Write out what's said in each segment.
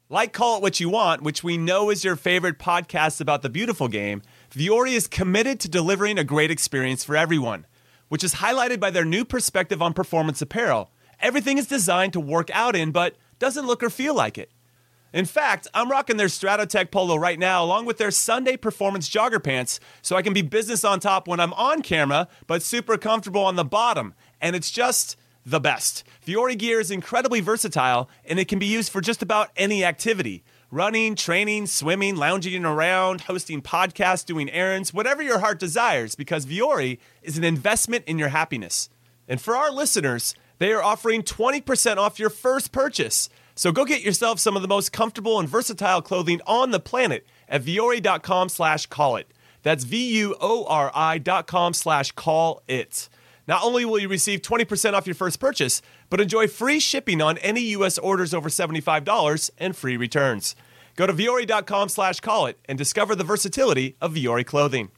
Like Call It What You Want, which we know is your favorite podcast about the beautiful game, Vuori is committed to delivering a great experience for everyone, which is highlighted by their new perspective on performance apparel. Everything is designed to work out in, but doesn't look or feel like it. In fact, I'm rocking their Stratotech polo right now, along with their Sunday Performance jogger pants, so I can be business on top when I'm on camera, but super comfortable on the bottom. And it's just the best. Vuori gear is incredibly versatile, and it can be used for just about any activity. Running, training, swimming, lounging around, hosting podcasts, doing errands, whatever your heart desires, because Vuori is an investment in your happiness. And for our listeners, they are offering 20% off your first purchase. So go get yourself some of the most comfortable and versatile clothing on the planet at vuori.com/callit. That's VUORI.com/callit. Not only will you receive 20% off your first purchase, but enjoy free shipping on any U.S. orders over $75 and free returns. Go to vuori.com/callit and discover the versatility of Vuori clothing.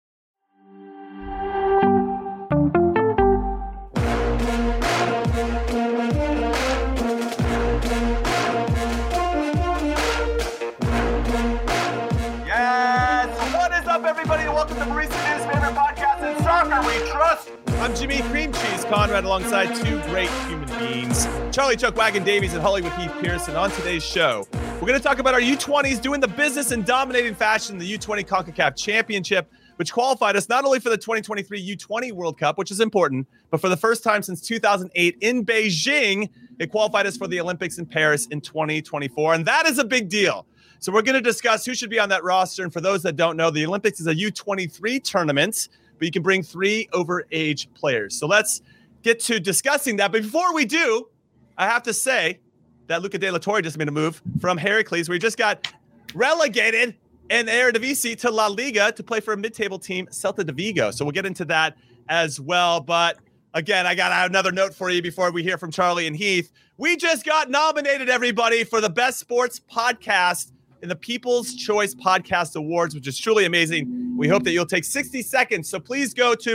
Yes! What is up, everybody, and welcome to Barista News' favorite podcast in soccer we trust. I'm Jimmy Cream Cheese Conrad alongside two great human beings, Charlie Chuck Wagon Davies and Hollywood Heath Pearson. On today's show, we're going to talk about our U20s doing the business in dominating fashion in the U20 CONCACAF Championship, which qualified us not only for the 2023 U20 World Cup, which is important, but for the first time since 2008 in Beijing, it qualified us for the Olympics in Paris in 2024, and that is a big deal. So we're going to discuss who should be on that roster, and for those that don't know, the Olympics is a U23 tournament, but you can bring 3 overage players. So let's get to discussing that. But before we do, I have to say that Luca De La Torre just made a move from Heracles, where he just got relegated in Eredivisie to La Liga to play for a mid-table team, Celta de Vigo. So we'll get into that as well. But again, I got another note for you before we hear from Charlie and Heath. We just got nominated, everybody, for the Best Sports Podcast in the People's Choice Podcast Awards, which is truly amazing. We hope that you'll take 60 seconds. So please go to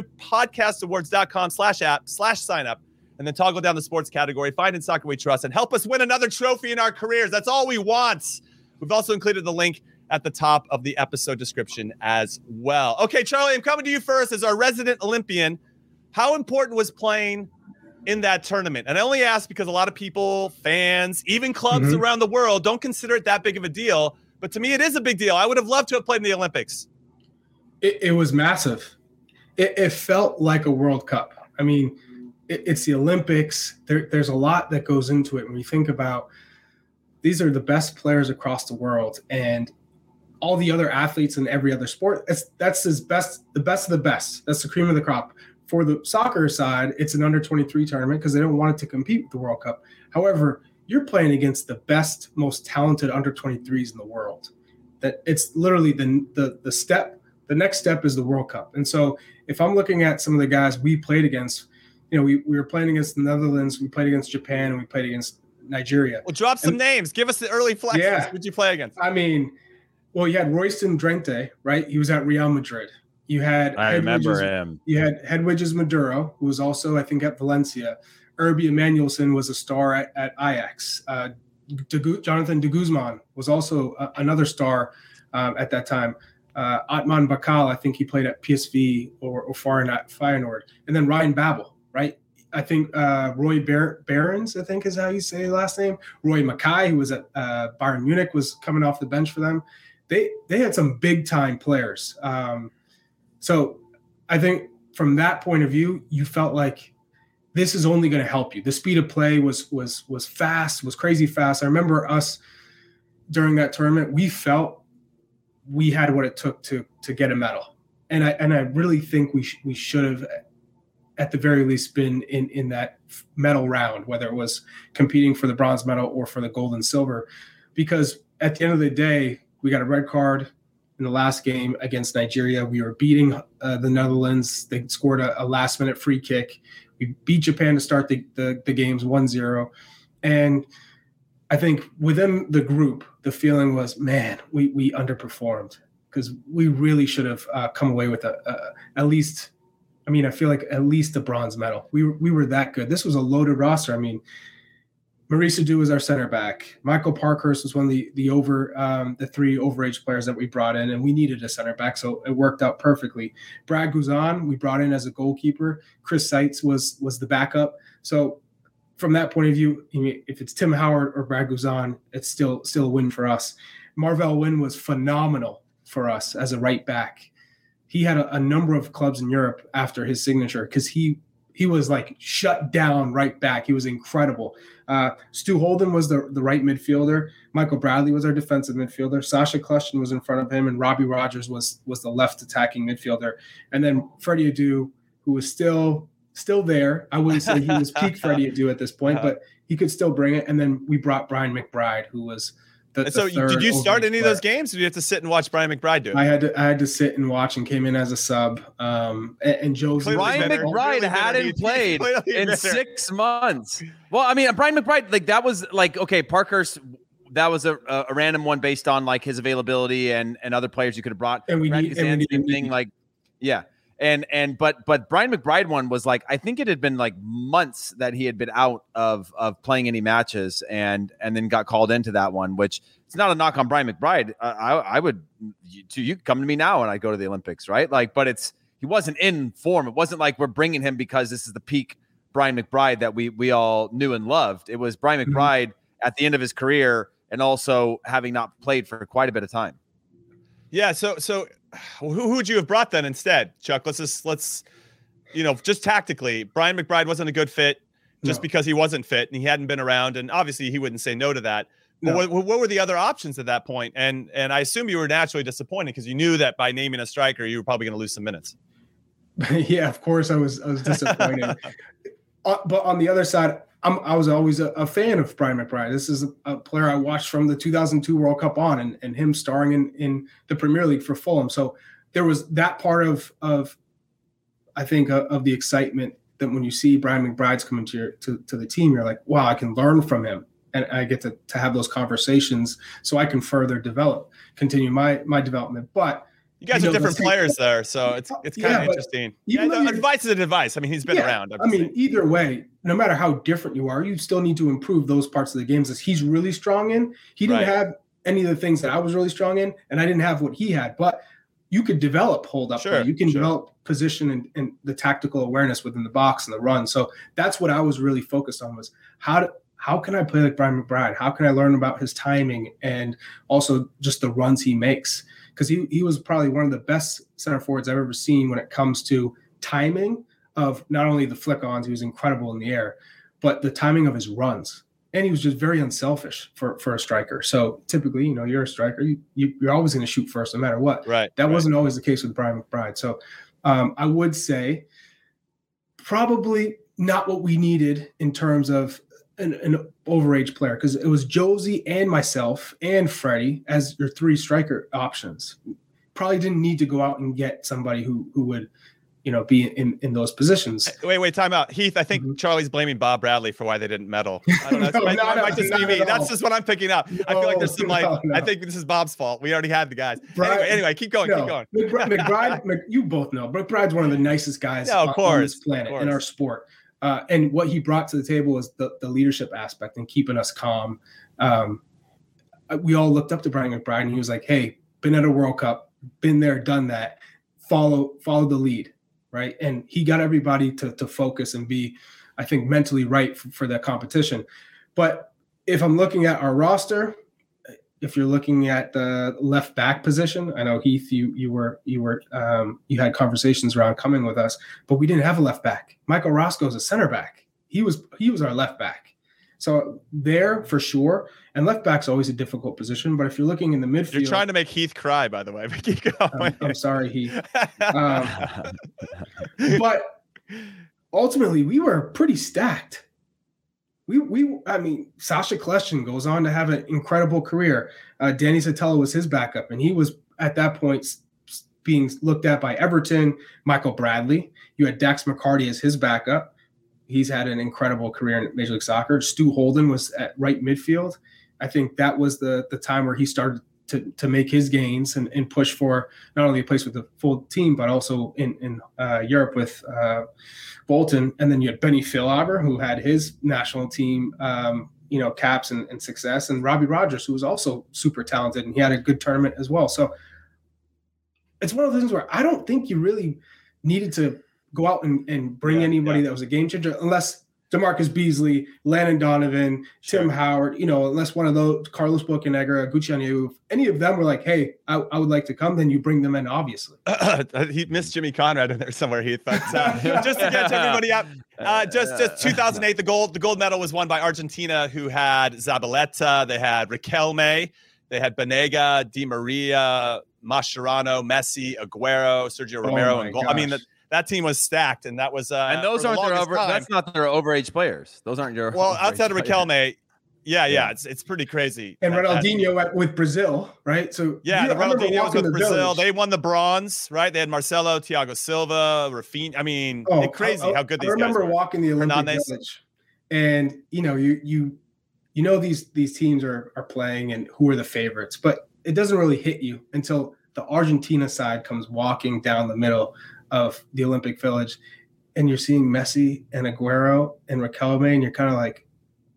podcastawards.com/app/sign-up and then toggle down the sports category, find In Soccer We Trust, and help us win another trophy in our careers. That's all we want. We've also included the link at the top of the episode description as well. Okay, Charlie, I'm coming to you first as our resident Olympian. How important was playing in that tournament? And I only ask because a lot of people, fans, even clubs around the world don't consider it that big of a deal. But to me, it is a big deal. I would have loved to have played in the Olympics. It was massive. It felt like a World Cup. I mean, it's the Olympics. There's a lot that goes into it. When you think about these are the best players across the world, and all the other athletes in every other sport, that's the best of the best. That's the cream of the crop. For the soccer side, it's an under-23 tournament because they don't want it to compete with the World Cup. However, you're playing against the best, most talented under-23s in the world. That it's literally the step. The next step is the World Cup. And so if I'm looking at some of the guys we played against, we were playing against the Netherlands, we played against Japan, and we played against Nigeria. Well, drop some names. Give us the early flexes. Yeah. Who'd you play against? I mean, well, you had Royston Drenthe, right? He was at Real Madrid. You had him. You had Hedwiges Maduro, who was also, I think, at Valencia. Irby Emanuelson was a star at Ajax. Jonathan de Guzman was also another star at that time. Atman Bakal, I think he played at PSV or Feyenoord. And then Ryan Babel, right? I think Roy Behrens, I think is how you say his last name. Roy Mackay, who was at Bayern Munich, was coming off the bench for them. They had some big-time players. So I think from that point of view, you felt like this is only going to help you. The speed of play was fast, was crazy fast. I remember us during that tournament, we felt we had what it took to get a medal. And I really think we should have at the very least been in that medal round, whether it was competing for the bronze medal or for the gold and silver, because at the end of the day, we got a red card in the last game against Nigeria. We were beating the Netherlands. They scored a last-minute free kick. We beat Japan to start the games 1-0. And I think within the group, the feeling was, man, we underperformed because we really should have come away with at least – I mean, I feel like at least a bronze medal. We were that good. This was a loaded roster. I mean, Maurice Adu was our center back. Michael Parkhurst was one of the three overage players that we brought in, and we needed a center back, so it worked out perfectly. Brad Guzan, we brought in as a goalkeeper. Chris Seitz was the backup. So from that point of view, if it's Tim Howard or Brad Guzan, it's still a win for us. Marvell Wynn was phenomenal for us as a right back. He had a number of clubs in Europe after his signature because he was like shut down right back. He was incredible. Stu Holden was the right midfielder. Michael Bradley was our defensive midfielder. Sasha Clushton was in front of him, and Robbie Rogers was the left attacking midfielder. And then Freddie Adu, who was still there. I wouldn't say he was peak Freddie Adu at this point, but he could still bring it. And then we brought Brian McBride, who was the so third did you start any player. of those games, or did you have to sit and watch Brian McBride do it? I had to sit and watch, and came in as a sub. And Josie. Brian McBride hadn't played in 6 months. Well, I mean, Brian McBride, like that was like, okay, Parkhurst, that was a random one based on like his availability and other players you could have brought. And we need thing, like, yeah. But Brian McBride one was like, I think it had been like months that he had been out of playing any matches and then got called into that one, which it's not a knock on Brian McBride. I would, you come to me now and I go to the Olympics, right? Like, but he wasn't in form. It wasn't like we're bringing him because this is the peak Brian McBride that we all knew and loved. It was Brian McBride at the end of his career and also having not played for quite a bit of time. Yeah. So who would you have brought then instead, Chuck? Let's just tactically, Brian McBride wasn't a good fit just because he wasn't fit and he hadn't been around. And obviously he wouldn't say no to that. But what were the other options at that point? And I assume you were naturally disappointed because you knew that by naming a striker, you were probably going to lose some minutes. Yeah, of course I was disappointed. But on the other side, I was always a fan of Brian McBride. This is a player I watched from the 2002 World Cup on, and him starring in the Premier League for Fulham. So there was that part of I think of the excitement that when you see Brian McBride's coming to the team, you're like, wow, I can learn from him, and I get to have those conversations so I can further continue my development. But you guys are different players there, so it's kind of interesting. Advice is an advice. I mean, he's been around. I mean, either way, no matter how different you are, you still need to improve those parts of the games that he's really strong in. He didn't have any of the things that I was really strong in, and I didn't have what he had. But you could develop hold-up play. You can develop position and the tactical awareness within the box and the run. So that's what I was really focused on, was how can I play like Brian McBride? How can I learn about his timing and also just the runs he makes? Because he was probably one of the best center forwards I've ever seen when it comes to timing of not only the flick-ons, he was incredible in the air, but the timing of his runs. And he was just very unselfish for a striker. So typically, you're a striker, you're always going to shoot first no matter what. Right. That wasn't always the case with Brian McBride. So I would say probably not what we needed in terms of an overage player, because it was Josie and myself and Freddie as your three striker options. Probably didn't need to go out and get somebody who would, be in those positions. Wait, time out. Heath, I think Charlie's blaming Bob Bradley for why they didn't medal. I don't know. That might just be me. That's just what I'm picking up. I feel like there's some I think this is Bob's fault. We already had the guys. Anyway, keep going. McBride, you both know, McBride's one of the nicest guys on this planet in our sport. And what he brought to the table was the leadership aspect and keeping us calm. We all looked up to Brian McBride, and he was like, hey, been at a World Cup, been there, done that, follow the lead, right? And he got everybody to focus and be, I think, mentally right for that competition. But if I'm looking at our roster, if you're looking at the left back position, I know Heath, you had conversations around coming with us, but we didn't have a left back. Michael Roscoe is a center back. He was our left back. So there for sure. And left back's always a difficult position, but if you're looking in the midfield, you're trying to make Heath cry, by the way. But keep going. I'm sorry, Heath. But ultimately, we were pretty stacked. I mean, Sasha Clushton goes on to have an incredible career. Danny Sotelo was his backup, and he was at that point being looked at by Everton. Michael Bradley. You had Dax McCarty as his backup. He's had an incredible career in Major League Soccer. Stu Holden was at right midfield. I think that was the time where he started to make his gains and push for not only a place with the full team, but also in Europe with Bolton. And then you had Benny Philhaber, who had his national team caps and success, and Robbie Rogers, who was also super talented, and he had a good tournament as well. So it's one of those things where I don't think you really needed to go out and bring anybody that was a game changer, unless DeMarcus Beasley, Landon Donovan, Tim Howard, unless one of those, Carlos Bocanegra, Gucci Onyewu, any of them were like, hey, I would like to come, then you bring them in, obviously. He missed Jimmy Conrad in there somewhere, Heath. But just to catch everybody up, just 2008, the gold medal was won by Argentina, who had Zabaleta, they had Riquelme, they had Banega, Di Maria, Mascherano, Messi, Aguero, Sergio Romero, and goal. Gosh. I mean, that team was stacked, and that was and those aren't their that's not their overage players. Those aren't your outside of Riquelme. Yeah, it's pretty crazy. And Ronaldinho with Brazil, right? So the Ronaldinho was with Brazil. They won the bronze, right? They had Marcelo, Thiago Silva, Rafinha. I mean, crazy how good these guys were. I remember walking the Olympic Village, and you these teams are playing and who are the favorites, but it doesn't really hit you until the Argentina side comes walking down the middle of the Olympic Village, and you're seeing Messi and Aguero and Riquelme, and you're kind of like,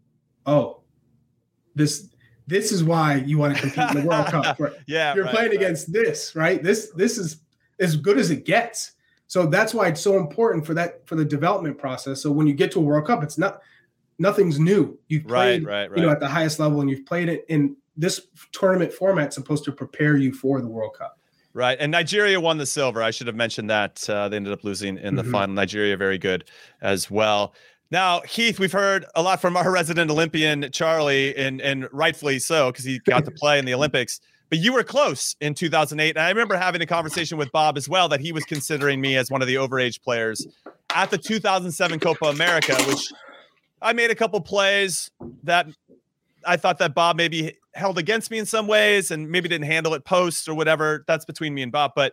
oh, this is why you want to compete in the World Cup. Right? You're playing against this, right? This is as good as it gets. So that's why it's so important for the development process. So when you get to a World Cup, it's nothing's new. You've played at the highest level, and you've played it in this tournament format supposed to prepare you for the World Cup. Right. And Nigeria won the silver. I should have mentioned that. They ended up losing in the final. Nigeria, very good as well. Now, Heath, we've heard a lot from our resident Olympian, Charlie, and rightfully so, because he got to play in the Olympics. But you were close in 2008. And I remember having a conversation with Bob as well, that he was considering me as one of the overage players at the 2007 Copa America, which I made a couple plays that I thought that Bob maybe held against me in some ways, and maybe didn't handle it post or whatever. That's between me and Bob. But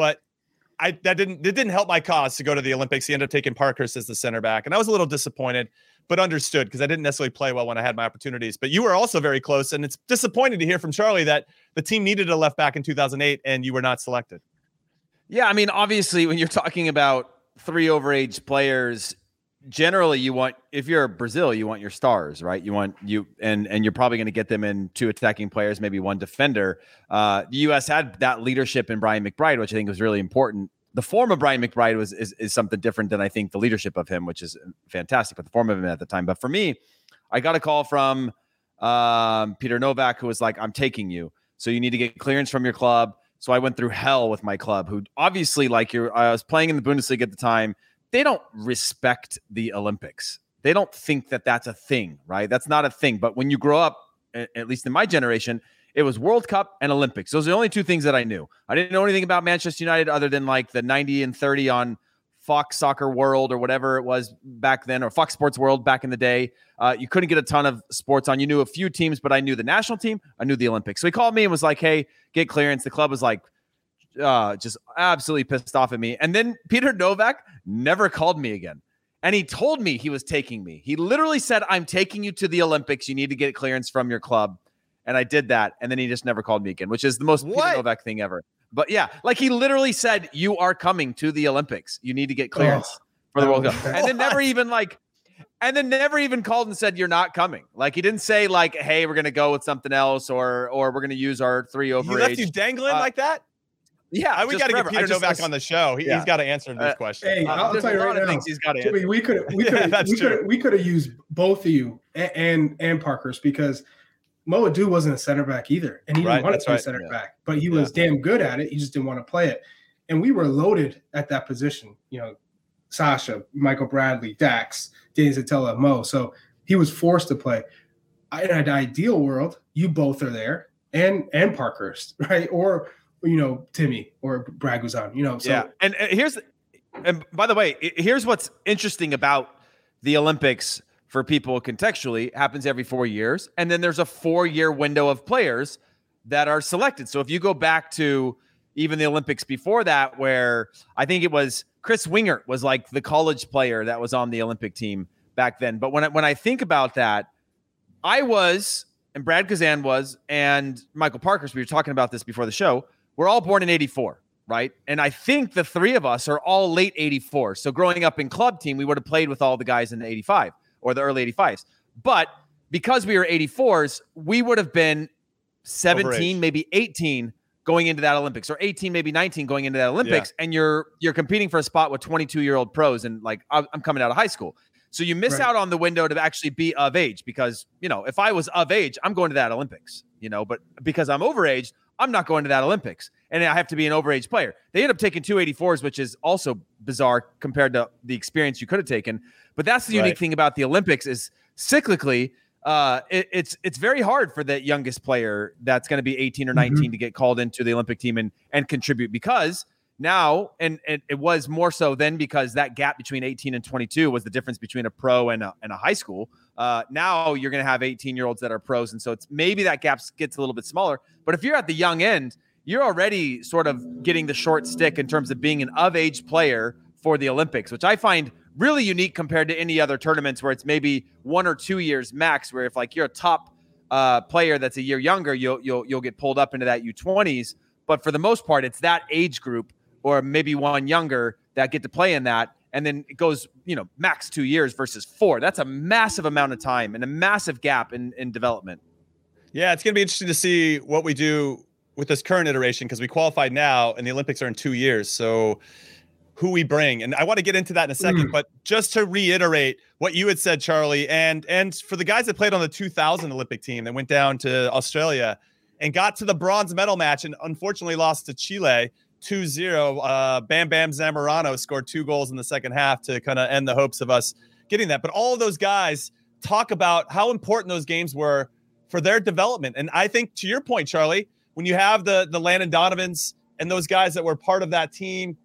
it didn't help my cause to go to the Olympics. He ended up taking Parkhurst as the center back, and I was a little disappointed, but understood, because I didn't necessarily play well when I had my opportunities. But you were also very close, and it's disappointing to hear from Charlie that the team needed a left back in 2008 and you were not selected. Yeah, I mean, obviously, when you're talking about three overage players, generally if you're Brazil, you want your stars, right? And you're probably going to get them in two attacking players, maybe one defender. The U.S. had that leadership in Brian McBride, which I think was really important. The form of Brian McBride is something different than I think the leadership of him, which is fantastic, but the form of him at the time. But for me, I got a call from Peter Novak, who was like, I'm taking you. So you need to get clearance from your club. So I went through hell with my club, who obviously, I was playing in the Bundesliga at the time. They don't respect the Olympics. They don't think that that's a thing, right? That's not a thing. But when you grow up, at least in my generation, it was World Cup and Olympics. Those are the only two things that I knew. I didn't know anything about Manchester United other than like the 90 and 30 on Fox Soccer World or whatever it was back then, or Fox Sports World back in the day. You couldn't get a ton of sports on. You knew a few teams, but I knew the national team. I knew the Olympics. So he called me and was like, hey, get clearance. The club was like, just absolutely pissed off at me. And then Peter Novak never called me again. And he told me he was taking me. He literally said, I'm taking you to the Olympics. You need to get clearance from your club. And I did that. And then he just never called me again, which is the most Peter Novak thing ever. But yeah, like he literally said, you are coming to the Olympics. You need to get clearance for the World Cup. And then never even called and said, you're not coming. Like he didn't say like, hey, we're going to go with something else, or we're going to use our three overage. He left you dangling like that? Yeah, we got to get Peter Novak on the show. He's got to answer these questions. Hey, I'll tell you right now, he's got to answer. We could have used both of you and Parkhurst, because Mo Adu wasn't a center back either, and he didn't want to play center back, but he was damn good at it. He just didn't want to play it, and we were loaded at that position. Sasha, Michael Bradley, Dax, Danny Zatella, Mo. So he was forced to play. In an ideal world, you both are there, and Parkhurst, right? Or Timmy or Brad Guzan, So. Yeah. And by the way, here's what's interesting about the Olympics for people contextually. It happens every 4 years. And then there's a 4-year window of players that are selected. So if you go back to even the Olympics before that, where I think it was Chris Wingert was like the college player that was on the Olympic team back then. But when I think about that, I was, and Brad Guzan was, and Michael Parkhurst, we were talking about this before the show, we're all born in 84, right? And I think the three of us are all late 84. So growing up in club team, we would have played with all the guys in the 85 or the early 85s. But because we were 84s, we would have been 17, Overage. maybe 18 going into that Olympics, or 18, maybe 19 going into that Olympics. And you're competing for a spot with 22-year-old pros. And like, I'm coming out of high school. So you miss out on the window to actually be of age, because, if I was of age, I'm going to that Olympics, but because I'm overaged, I'm not going to that Olympics, and I have to be an overage player. They end up taking 284s, which is also bizarre compared to the experience you could have taken. But that's the unique thing about the Olympics is cyclically, it's very hard for the youngest player that's going to be 18 or 19 to get called into the Olympic team and contribute, because now, and it was more so then, because that gap between 18 and 22 was the difference between a pro and a high school. Now you're going to have 18-year-olds that are pros. And so it's maybe that gap gets a little bit smaller. But if you're at the young end, you're already sort of getting the short stick in terms of being an of-age player for the Olympics, which I find really unique compared to any other tournaments where it's maybe 1 or 2 years max, where if like you're a top player that's a year younger, you'll get pulled up into that U20s. But for the most part, it's that age group, or maybe one younger, that get to play in that. And then it goes, max 2 years versus 4. That's a massive amount of time and a massive gap in development. Yeah, it's going to be interesting to see what we do with this current iteration, because we qualified now and the Olympics are in 2 years. So who we bring. And I want to get into that in a second, but just to reiterate what you had said, Charlie, and for the guys that played on the 2000 Olympic team that went down to Australia and got to the bronze medal match and unfortunately lost to Chile 2-0. Bam Bam Zamorano scored 2 goals in the second half to kind of end the hopes of us getting that. But all of those guys talk about how important those games were for their development. And I think, to your point, Charlie, when you have the Landon Donovans and those guys that were part of that team,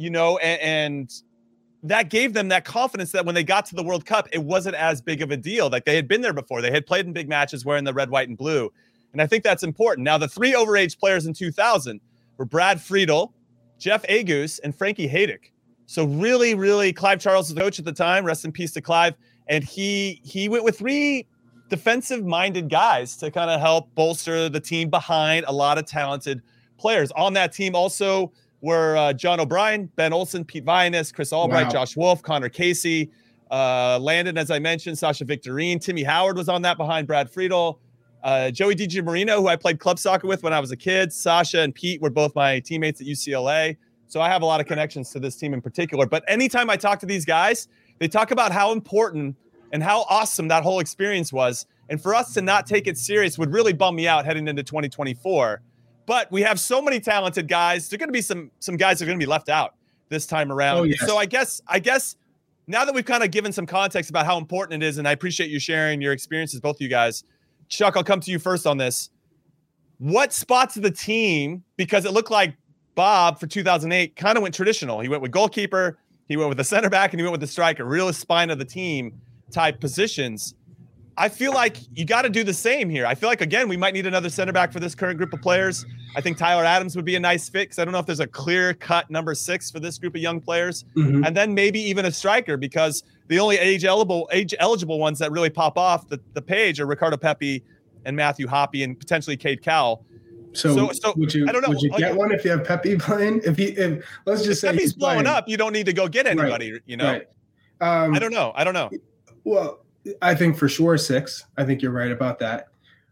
and that gave them that confidence that when they got to the World Cup, it wasn't as big of a deal. Like, they had been there before. They had played in big matches wearing the red, white, and blue. And I think that's important. Now, the 3 overage players in 2000 were Brad Friedel, Jeff Agus, and Frankie Haydick. So really, really, Clive Charles was the coach at the time. Rest in peace to Clive. And he went with 3 defensive-minded guys to kind of help bolster the team behind a lot of talented players. On that team also were John O'Brien, Ben Olsen, Pete Vianis, Chris Albright, Josh Wolf, Connor Casey, Landon, as I mentioned, Sasha Victorine. Timmy Howard was on that behind Brad Friedel. Joey DiGiamarino, who I played club soccer with when I was a kid. Sasha and Pete were both my teammates at UCLA. So I have a lot of connections to this team in particular. But anytime I talk to these guys, they talk about how important and how awesome that whole experience was. And for us to not take it serious would really bum me out heading into 2024. But we have so many talented guys. There are going to be some guys that are going to be left out this time around. Oh, yes. So I guess now that we've kind of given some context about how important it is, and I appreciate you sharing your experiences, both of you guys. Chuck, I'll come to you first on this. What spots of the team, because it looked like Bob for 2008 kind of went traditional. He went with goalkeeper, he went with the center back, and he went with the striker, real spine of the team type positions. I feel like you got to do the same here. I feel like, again, we might need another center back for this current group of players. I think Tyler Adams would be a nice fit, because I don't know if there's a clear-cut number 6 for this group of young players. And then maybe even a striker, because the only age-eligible ones that really pop off the page are Ricardo Pepi and Matthew Hoppe and potentially Cade Cowell. So would you, I don't know. Would you get one if you have Pepi playing? If let's just say Pepi's blowing up, you don't need to go get anybody, Right. I don't know. Well, I think for sure 6. I think you're right about that.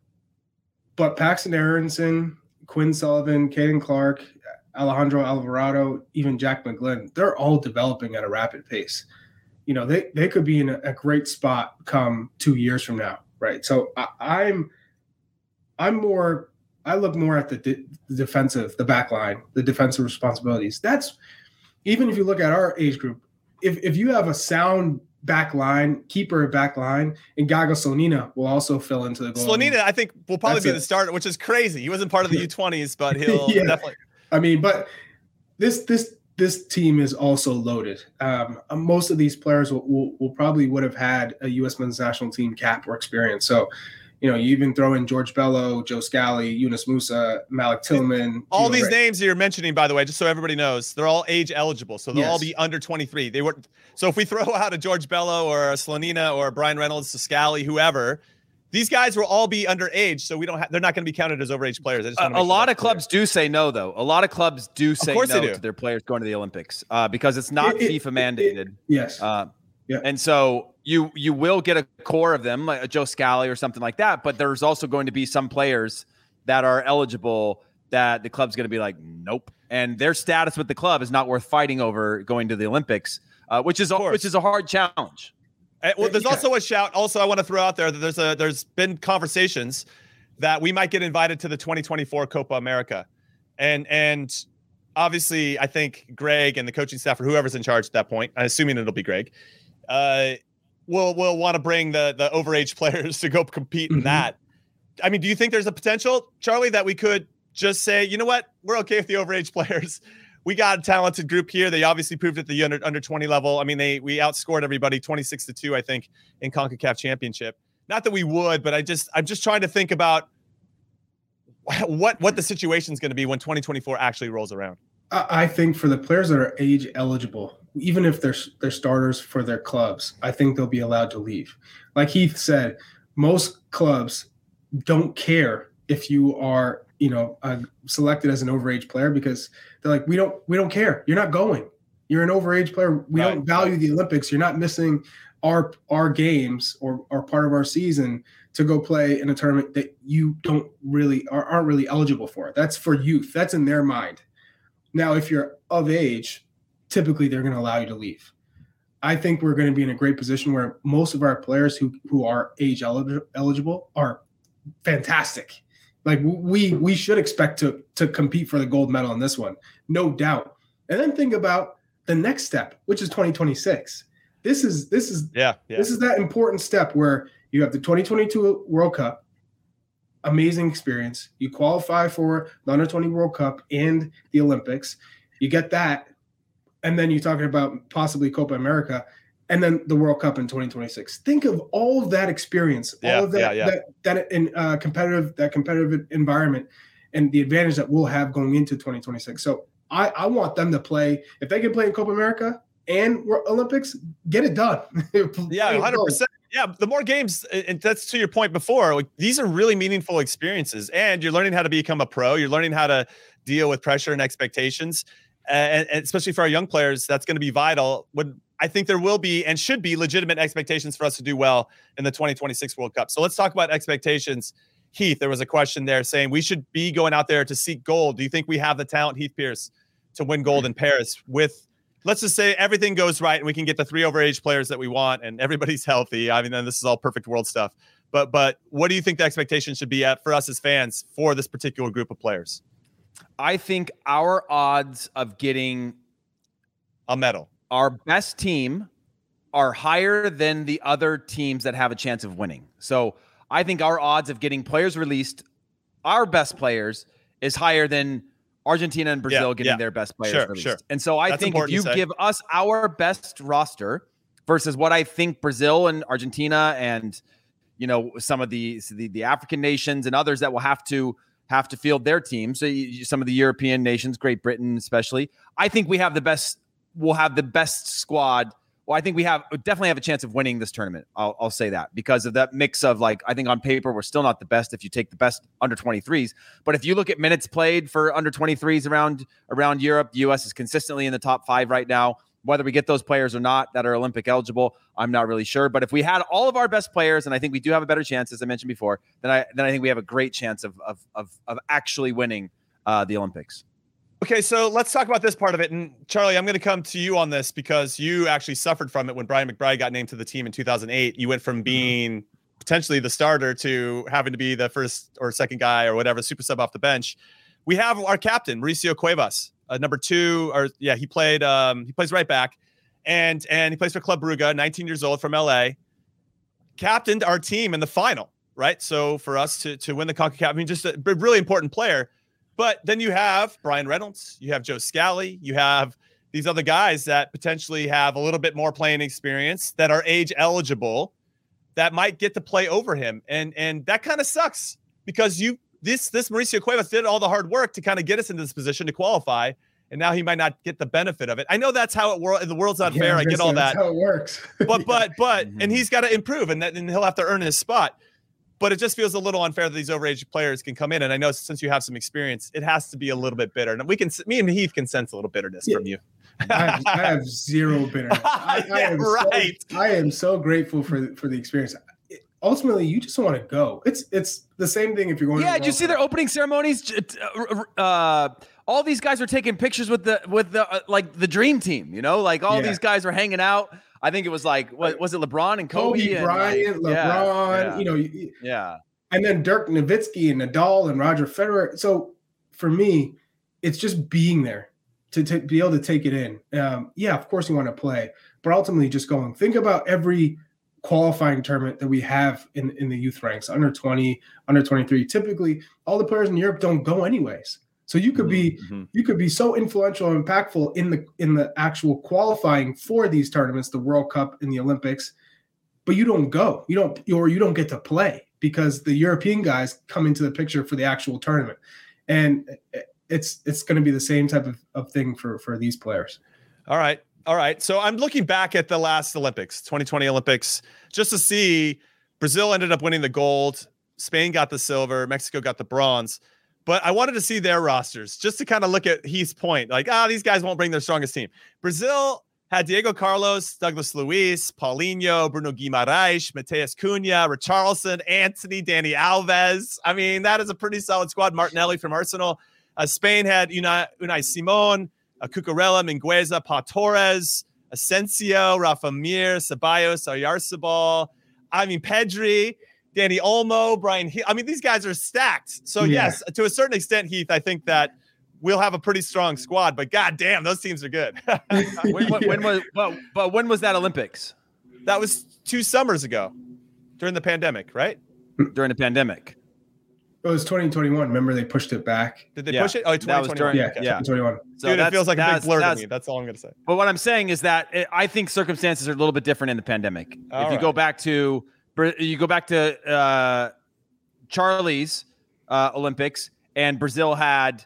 But Paxton Aronson, Quinn Sullivan, Caden Clark, Alejandro Alvarado, even Jack McGlynn, they're all developing at a rapid pace. They could be in a great spot come 2 years from now, right? So I look more at the defensive, the back line, the defensive responsibilities. That's, even if you look at our age group, if you have a sound back line, keeper back line, and Gaga Slonina will also fill into the goal. Slonina, I think, will probably be the starter, which is crazy. He wasn't part of the U20s, but he'll definitely. I mean, but this team is also loaded. Most of these players will probably would have had a U.S. men's national team cap or experience. So, you even throw in George Bello, Joe Scally, Yunus Musa, Malik Tillman. All these names you're mentioning, by the way, just so everybody knows, they're all age eligible. So they'll all be under 23. So if we throw out a George Bello or a Slonina or a Brian Reynolds, a Scally, whoever, these guys will all be underage. So they're not going to be counted as overage players. A lot of clubs do say no, though. A lot of clubs do say no to their players going to the Olympics because it's not FIFA mandated. Yes. And so, you will get a core of them, like a Joe Scally or something like that. But there's also going to be some players that are eligible that the club's going to be like, nope. And their status with the club is not worth fighting over going to the Olympics, which is a hard challenge. Well, there's also a shout. Also, I want to throw out there that there's been conversations that we might get invited to the 2024 Copa America, and obviously, I think Greg and the coaching staff or whoever's in charge at that point, I'm assuming it'll be Greg, will want to bring the overage players to go compete in that. I mean, do you think there's a potential, Charlie, that we could just say, you know what, we're okay with the overage players? We got a talented group here. They obviously proved at the under 20 level. I mean, we outscored everybody 26-2, I think, in CONCACAF Championship. Not that we would, but I'm just trying to think about what the situation is going to be when 2024 actually rolls around. I think for the players that are age eligible, even if they're starters for their clubs, I think they'll be allowed to leave. Like Heath said, most clubs don't care if you are, selected as an overage player, because they're like, we don't care. You're not going. You're an overage player. We don't value the Olympics. You're not missing our games or part of our season to go play in a tournament that you aren't really eligible for. That's for youth. That's in their mind. Now, if you're of age, typically they're going to allow you to leave. I think we're going to be in a great position where most of our players who are age eligible are fantastic. Like we should expect to compete for the gold medal in this one, no doubt. And then think about the next step, which is 2026. This is that important step where you have the 2022 World Cup, amazing experience. You qualify for the Under 20 World Cup and the Olympics. You get that, and then you're talking about possibly Copa America, and then the World Cup in 2026. Think of all of that experience, all of that in competitive environment, and the advantage that we'll have going into 2026. So I want them to play. If they can play in Copa America and Olympics, get it done. 100%. Yeah, the more games, and that's to your point before, like, these are really meaningful experiences, and you're learning how to become a pro. You're learning how to deal with pressure and expectations, and especially for our young players, that's going to be vital. I think there will be and should be legitimate expectations for us to do well in the 2026 World Cup. So let's talk about expectations. Heath, there was a question there saying we should be going out there to seek gold. Do you think we have the talent, Heath Pierce, to win gold in Paris with, let's just say everything goes right and we can get the 3 overage players that we want and everybody's healthy? I mean, then this is all perfect world stuff. But what do you think the expectation should be for us as fans for this particular group of players? I think our odds of getting a medal, our best team, are higher than the other teams that have a chance of winning. So I think our odds of getting players released, our best players, is higher than Argentina and Brazil getting their best players released. Sure. And so I think if you give us our best roster versus what I think Brazil and Argentina and some of the African nations and others that will have to field their teams, so some of the European nations, Great Britain especially, I think we have the best. We'll have the best squad. Well, I think we definitely have a chance of winning this tournament. I'll say that because of that mix of, like, I think on paper we're still not the best if you take the best under 23s. But if you look at minutes played for under 23s around Europe, the U.S. is consistently in the top 5 right now. Whether we get those players or not that are Olympic eligible, I'm not really sure. But if we had all of our best players, and I think we do have a better chance, as I mentioned before, then I think we have a great chance of actually winning the Olympics. Okay, so let's talk about this part of it. And Charlie, I'm going to come to you on this because you actually suffered from it when Brian McBride got named to the team in 2008. You went from being potentially the starter to having to be the first or second guy or whatever, super sub off the bench. We have our captain, Mauricio Cuevas, number 2. He plays right back, and he plays for Club Brugge, 19 years old, from LA. Captained our team in the final, right? So for us to win the CONCACAF, I mean, just a really important player. But then you have Brian Reynolds, you have Joe Scally, you have these other guys that potentially have a little bit more playing experience that are age eligible that might get to play over him. And that kind of sucks because this Mauricio Cuevas did all the hard work to kind of get us into this position to qualify. And now he might not get the benefit of it. I know that's how the world's not fair. I get all that. That's how it works. but and he's got to improve and he'll have to earn his spot. But it just feels a little unfair that these overage players can come in. And I know since you have some experience, it has to be a little bit bitter. And me and Heath can sense a little bitterness from you. I have zero bitterness. I am so grateful for the experience. Ultimately, you just want to go. It's the same thing if you're going. Yeah, did you see their opening ceremonies? All these guys are taking pictures with the like the dream team. You know, like all these guys are hanging out. I think it was like, what was it, LeBron and Kobe and Bryant, LeBron. You know, and then Dirk Nowitzki and Nadal and Roger Federer. So for me, it's just being there to be able to take it in. Of course you want to play, but ultimately just going. Think about every qualifying tournament that we have in the youth ranks, under 20, under 23. Typically, all the players in Europe don't go anyways. So you could be so influential and impactful in the actual qualifying for these tournaments, the World Cup and the Olympics, but you don't go. You don't get to play because the European guys come into the picture for the actual tournament. And it's going to be the same type of thing for these players. All right. So I'm looking back at the last Olympics, 2020 Olympics, just to see Brazil ended up winning the gold. Spain got the silver. Mexico got the bronze. But I wanted to see their rosters just to kind of look at Heath's point. Like, these guys won't bring their strongest team. Brazil had Diego Carlos, Douglas Luiz, Paulinho, Bruno Guimaraes, Mateus Cunha, Richarlison, Antony, Dani Alves. I mean, that is a pretty solid squad. Martinelli from Arsenal. Spain had Unai Simon, Cucurella, Mingueza, Pau Torres, Asensio, Rafa Mir, Ceballos, Oyarzabal. I mean, Pedri, Danny Olmo, Brian Heath. I mean, these guys are stacked. So yes, to a certain extent, Heath, I think that we'll have a pretty strong squad, but God damn, those teams are good. when was that Olympics? That was 2 summers ago during the pandemic, right? During the pandemic. It was 2021. Remember they pushed it back. Did they push it? Oh, 2021. 2021. So dude, it feels like a big blur to me. That's all I'm going to say. But what I'm saying is that I think circumstances are a little bit different in the pandemic. You go back to Charlie's Olympics, and Brazil had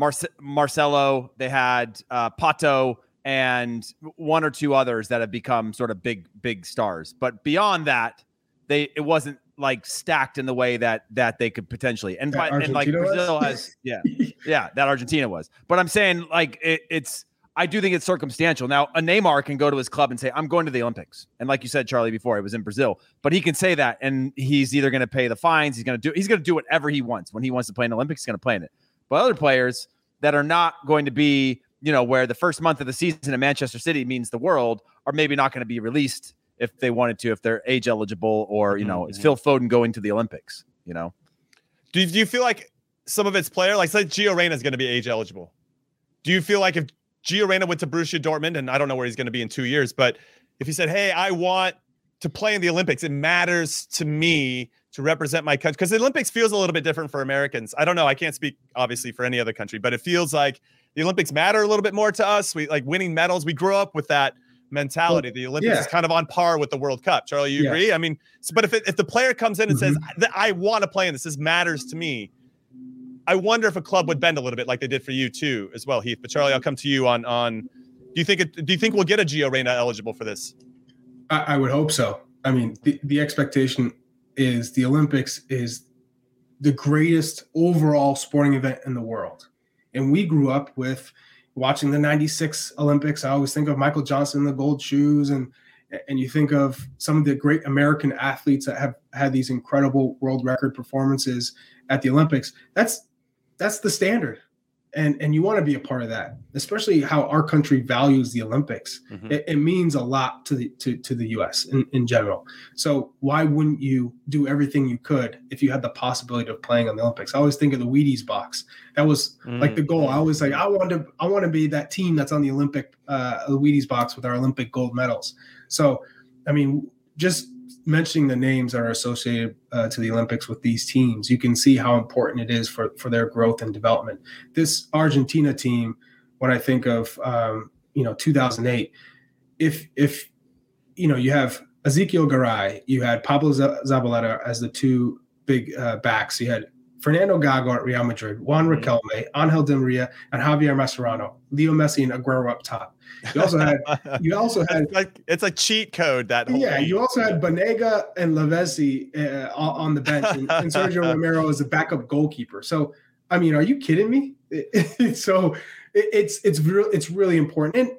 Marcelo, they had Pato, and one or two others that have become sort of big stars. But beyond that, it wasn't like stacked in the way that they could potentially. And like Brazil has, that Argentina was. But I'm saying like I do think it's circumstantial. Now, a Neymar can go to his club and say, I'm going to the Olympics. And like you said, Charlie, before, it was in Brazil. But he can say that, and he's either going to pay the fines, he's going to do whatever he wants. When he wants to play in the Olympics, he's going to play in it. But other players that are not going to be, where the first month of the season in Manchester City means the world, are maybe not going to be released if they wanted to, if they're age eligible, or, is Phil Foden going to the Olympics, Do you feel like some of its players, like say Gio Reyna is going to be age eligible? Do you feel like if Gio Reyna went to Borussia Dortmund, and I don't know where he's going to be in 2 years, but if he said, hey, I want to play in the Olympics, it matters to me to represent my country, because the Olympics feels a little bit different for Americans. I don't know. I can't speak obviously for any other country, but it feels like the Olympics matter a little bit more to us. We like winning medals. We grew up with that mentality. The Olympics is kind of on par with the World Cup. Charlie, you agree? I mean, but if the player comes in and says, I want to play in this matters to me, I wonder if a club would bend a little bit like they did for you too as well, Heath. But Charlie, I'll come to you on do you think we'll get a Gio Reyna eligible for this? I would hope so. I mean, the expectation is the Olympics is the greatest overall sporting event in the world. And we grew up with watching the 96 Olympics. I always think of Michael Johnson, the gold shoes, and you think of some of the great American athletes that have had these incredible world record performances at the Olympics. That's the standard. And you want to be a part of that, especially how our country values the Olympics. It means a lot to the U.S. in general. So why wouldn't you do everything you could if you had the possibility of playing on the Olympics? I always think of the Wheaties box. That was like the goal. I always like, I want to be that team that's on the Olympic, the Wheaties box with our Olympic gold medals. So, I mean, just mentioning the names that are associated to the Olympics with these teams, you can see how important it is for their growth and development. This Argentina team, when I think of 2008, if you have Ezekiel Garay, you had Pablo Zabaleta as the two big backs, you had Fernando Gago at Real Madrid, Juan Riquelme, Angel Di Maria, and Javier Mascherano, Leo Messi and Aguero up top. You also had it's a cheat code that whole league. You also had Banega and Lavezzi on the bench, and Sergio Romero as a backup goalkeeper. So, I mean, are you kidding me? So it's really important. And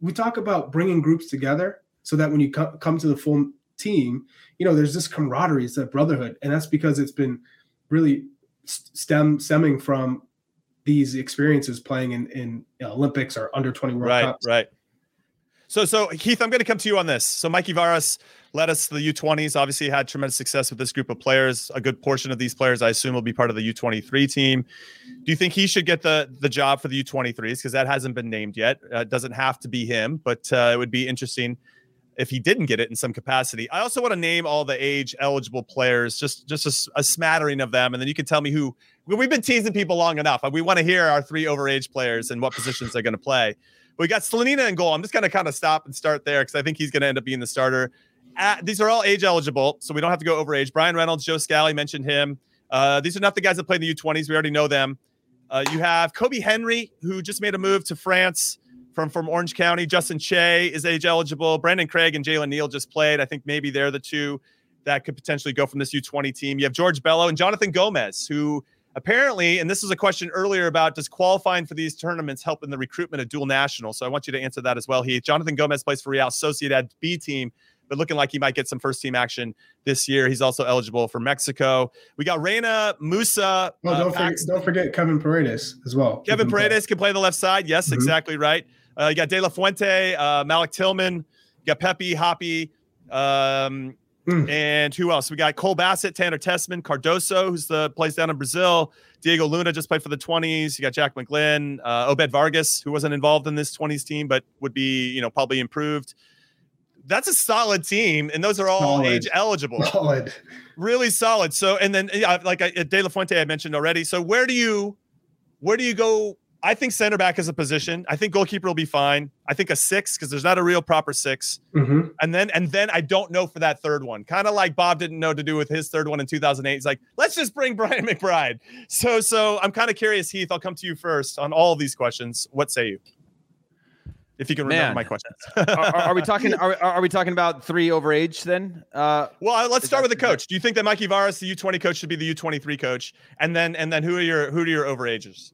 we talk about bringing groups together so that when you come to the full team, there's this camaraderie, it's that brotherhood. And that's because it's been really stemming from these experiences playing in Olympics or under 20 World Cups. Right. So Keith, I'm going to come to you on this. So Mikey Varas led us to the U20s, obviously had tremendous success with this group of players. A good portion of these players, I assume, will be part of the U23 team. Do you think he should get the job for the U23s? Because that hasn't been named yet. It doesn't have to be him, but it would be interesting if he didn't get it in some capacity. I also want to name all the age eligible players, just a smattering of them. And then you can tell me who. We've been teasing people long enough. We want to hear our 3 overage players and what positions they're going to play. We got Slonina in goal. I'm just going to kind of stop and start there because I think he's going to end up being the starter. These are all age eligible, so we don't have to go over age. Brian Reynolds, Joe Scally mentioned him. These are not the guys that played in the U20s. We already know them. You have Kobe Henry, who just made a move to France from Orange County. Justin Che is age eligible. Brandon Craig and Jalen Neal just played. I think maybe they're the 2 that could potentially go from this U20 team. You have George Bello and Jonathan Gomez, who apparently, and this was a question earlier about, does qualifying for these tournaments help in the recruitment of dual nationals? So I want you to answer that as well, Heath. Jonathan Gomez plays for Real Sociedad B team, but looking like he might get some first team action this year. He's also eligible for Mexico. We got Reina Musa. Don't forget Kevin Paredes as well. Kevin Paredes can play the left side. Yes, exactly right. You got De La Fuente, Malik Tillman. You got Pepe, Hoppy. And who else? We got Cole Bassett, Tanner Tessman, Cardoso, who's plays down in Brazil. Diego Luna just played for the 20s. You got Jack McGlynn, Obed Vargas, who wasn't involved in this 20s team, but would be, probably improved. That's a solid team, and those are all age eligible. Solid. Really solid. So, and then De La Fuente I mentioned already. So where do you go? I think center back is a position. I think goalkeeper will be fine. I think a 6, because there's not a real proper 6. Mm-hmm. And then I don't know for that third one. Kind of like Bob didn't know what to do with his third one in 2008. He's like, let's just bring Brian McBride. So I'm kind of curious, Heath. I'll come to you first on all of these questions. What say you? If you can remember my questions. are we talking? Are we talking about 3 overage then? Well, let's start with the coach. Do you think that Mikey Varas, the U20 coach, should be the U23 coach? And then who are your overages?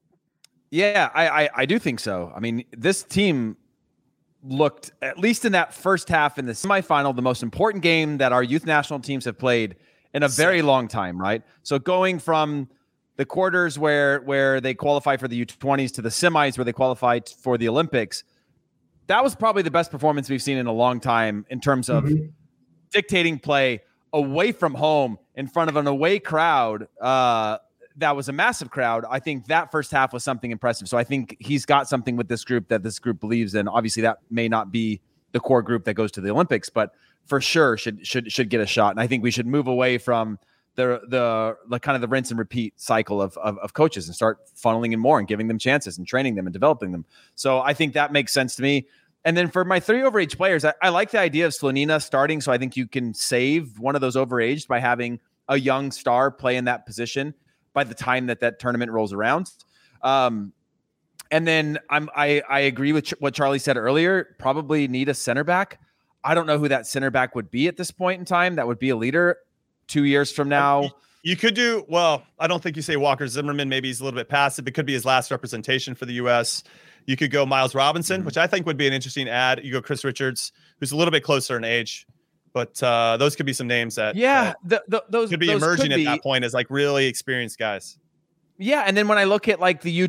Yeah, I do think so. I mean, this team looked, at least in that first half in the semifinal, the most important game that our youth national teams have played in a very long time, right? So going from the quarters where they qualify for the U20s to the semis where they qualified for the Olympics, that was probably the best performance we've seen in a long time in terms of dictating play away from home in front of an away crowd. That was a massive crowd. I think that first half was something impressive. So I think he's got something with this group that this group believes in. Obviously, that may not be the core group that goes to the Olympics, but for sure should get a shot. And I think we should move away from the kind of the rinse and repeat cycle of coaches and start funneling in more and giving them chances and training them and developing them. So I think that makes sense to me. And then for my 3 overage players, I like the idea of Slonina starting. So I think you can save one of those overaged by having a young star play in that position by the time that tournament rolls around. And then I agree with what Charlie said earlier, probably need a center back. I don't know who that center back would be at this point in time. That would be a leader 2 years from now. You could do, well, I don't think you say Walker Zimmerman. Maybe he's a little bit passive. It could be his last representation for the U.S. You could go Miles Robinson, which I think would be an interesting ad. You go Chris Richards, who's a little bit closer in age. But those could be some names that those could be emerging at that point as like really experienced guys. Yeah, and then when I look at like the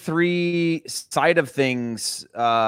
U23 side of things,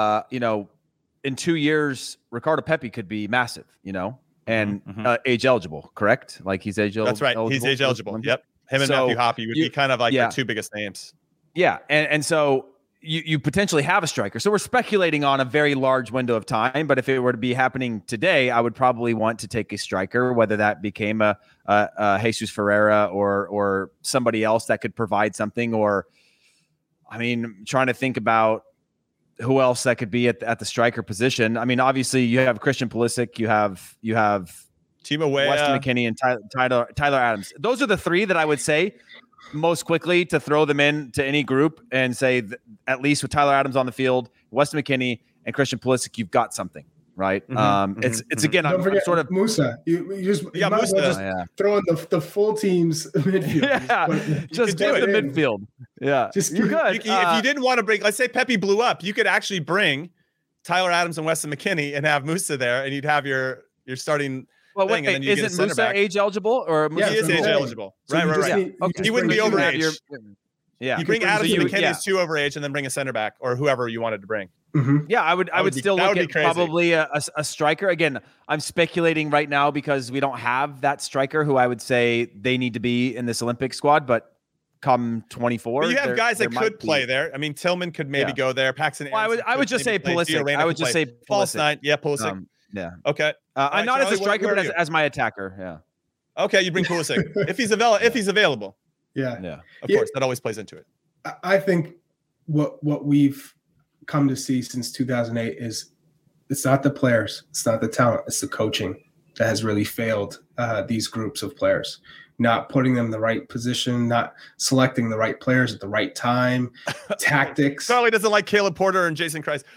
in 2 years, Ricardo Pepi could be massive, and age eligible, correct? Like he's age eligible. That's right. He's age eligible. Yep. Him and Matthew Hoppy would be kind of like the 2 biggest names. Yeah, and so you potentially have a striker. So we're speculating on a very large window of time, but if it were to be happening today, I would probably want to take a striker, whether that became a Jesus Ferreira or somebody else that could provide something, or, I mean, trying to think about who else that could be at the striker position. I mean, obviously you have Christian Pulisic, you have Timo Weah, Weston McKennie, and Tyler Adams. Those are the 3 that I would say most quickly to throw them in to any group and say, at least with Tyler Adams on the field, Weston McKennie and Christian Pulisic, you've got something, right? It's again, don't forget sort of Musa. You might as well just throw in the full team's midfield. Yeah, just get the midfield. Yeah, just you're good. If you didn't want to bring, let's say Pepe blew up, you could actually bring Tyler Adams and Weston McKennie and have Musa there, and you'd have your starting. Well, wait, and then you get a isn't center Musa back. age eligible, or Musa He is age eligible? So right. Okay. He wouldn't be overage. Yeah, You bring Adams and McKennie as 2 overage, and then bring a center back or whoever you wanted to bring. Mm-hmm. Yeah, I would still look at crazy. probably a striker. Again, I'm speculating right now because we don't have that striker who I would say they need to be in this Olympic squad, but come 24. But you have guys that could play there. I mean, Tillman could maybe go there. Paxton. Well, I would just say Pulisic. I would just say false nine. Yeah, Pulisic. Yeah. Okay. I'm not as a striker, but as my attacker. Yeah. Okay, you bring Pulisic if he's available. Yeah. Yeah. Of course, that always plays into it. I think what we've come to see since 2008 is it's not the players, it's not the talent, it's the coaching that has really failed these groups of players. Not putting them in the right position, not selecting the right players at the right time, tactics. Charlie doesn't like Caleb Porter and Jason Christ.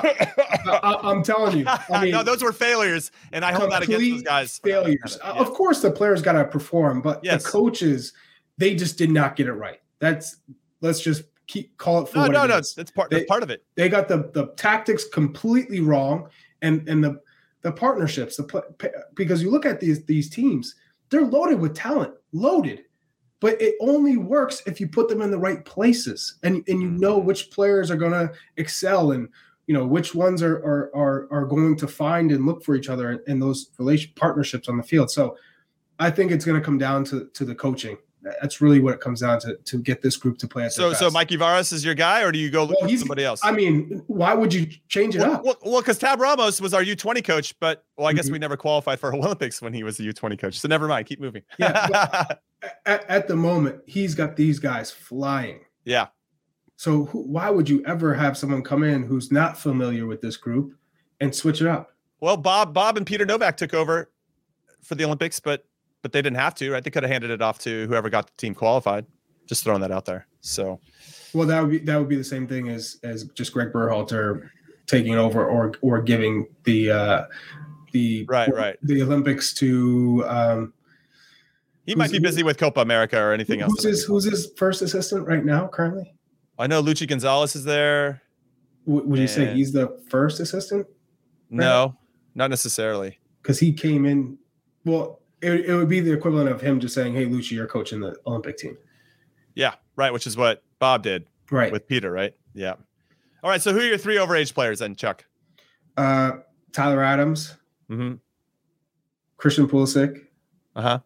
I'm telling you. I mean, no, those were failures, and I hold that against those guys. Failures. Yeah. Of course, the players got to perform, but the coaches, they just did not get it right. Let's just call it for no. That's part of it. They got the tactics completely wrong, and the partnerships. Because you look at these teams, they're loaded with talent, but it only works if you put them in the right places, and you know which players are going to excel, and you know which ones are going to find and look for each other in those partnerships on the field. So I think it's going to come down to the coaching. That's really what it comes down to get this group to play at their best. So Mikey Varas is your guy, or do you go look for somebody else? I mean, why would you change it up? Well, because Tab Ramos was our U20 coach, but I guess we never qualified for Olympics when he was the U20 coach. So never mind. Keep moving. Yeah, at the moment, he's got these guys flying. Yeah. So why would you ever have someone come in who's not familiar with this group and switch it up? Well, Bob and Peter Novak took over for the Olympics, but they didn't have to, right? They could have handed it off to whoever got the team qualified. Just throwing that out there. So, well, that would be the same thing as just Greg Berhalter taking over or giving the Olympics to. He might be busy with Copa America or anything else. Who's his first assistant right now? Currently, I know Luchi Gonzalez is there. Would you say he's the first assistant? No, not necessarily. Because he came in. Well. It would be the equivalent of him just saying, "Hey, Luchi, you're coaching the Olympic team." Yeah, right. Which is what Bob did, right, with Peter, right? Yeah. All right. So, who are your 3 overage players then, Chuck? Tyler Adams, Christian Pulisic, and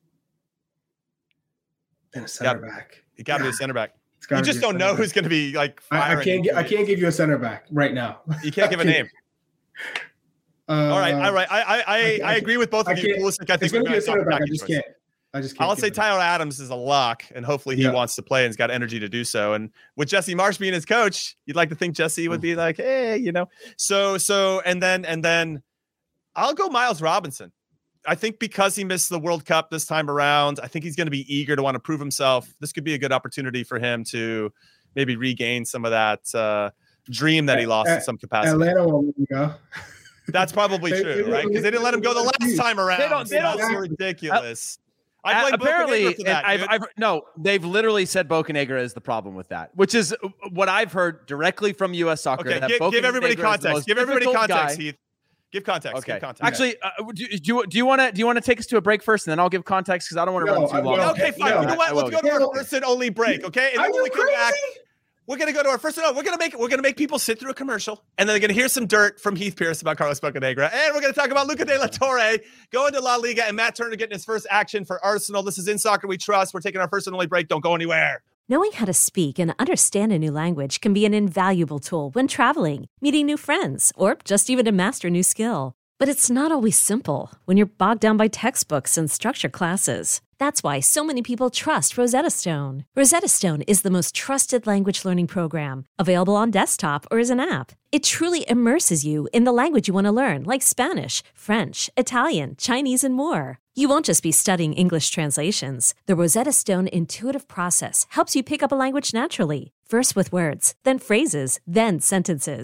a center back. You got to be a center back. You just don't know who's going to be like. I can't give you a center back right now. You can't give a name. All right. I agree with both of you. Pulisic, I think it's going to be a center back. I just can't. I'll say Tyler Adams is a lock, and hopefully he wants to play and has got energy to do so. And with Jesse Marsh being his coach, you'd like to think Jesse would be like, hey, you know. So and then I'll go Miles Robinson. I think because he missed the World Cup this time around, I think he's going to be eager to want to prove himself. This could be a good opportunity for him to maybe regain some of that dream that he lost in some capacity. Atlanta won't go. That's probably true, right? Because they didn't let him go the last time around. That's ridiculous. I blame apparently, for that, they've literally said Bocanegra is the problem with that, which is what I've heard directly from U.S. Soccer. Okay, give everybody context. Give everybody context, Heath. Give context. Okay. Give context. Actually, do you want to take us to a break first, and then I'll give context because I don't want to run too long. Okay, fine. You know what? Let's go to our first and only break. Okay, and then when we come back. We're gonna go to our first. No, we're gonna make people sit through a commercial, and then they're gonna hear some dirt from Heath Pierce about Carlos Bocanegra, and we're gonna talk about Luca De La Torre going to La Liga and Matt Turner getting his first action for Arsenal. This is In Soccer We Trust. We're taking our first and only break. Don't go anywhere. Knowing how to speak and understand a new language can be an invaluable tool when traveling, meeting new friends, or just even to master a new skill. But it's not always simple when you're bogged down by textbooks and structured classes. That's why so many people trust Rosetta Stone. Rosetta Stone is the most trusted language learning program, available on desktop or as an app. It truly immerses you in the language you want to learn, like Spanish, French, Italian, Chinese, and more. You won't just be studying English translations. The Rosetta Stone intuitive process helps you pick up a language naturally, first with words, then phrases, then sentences.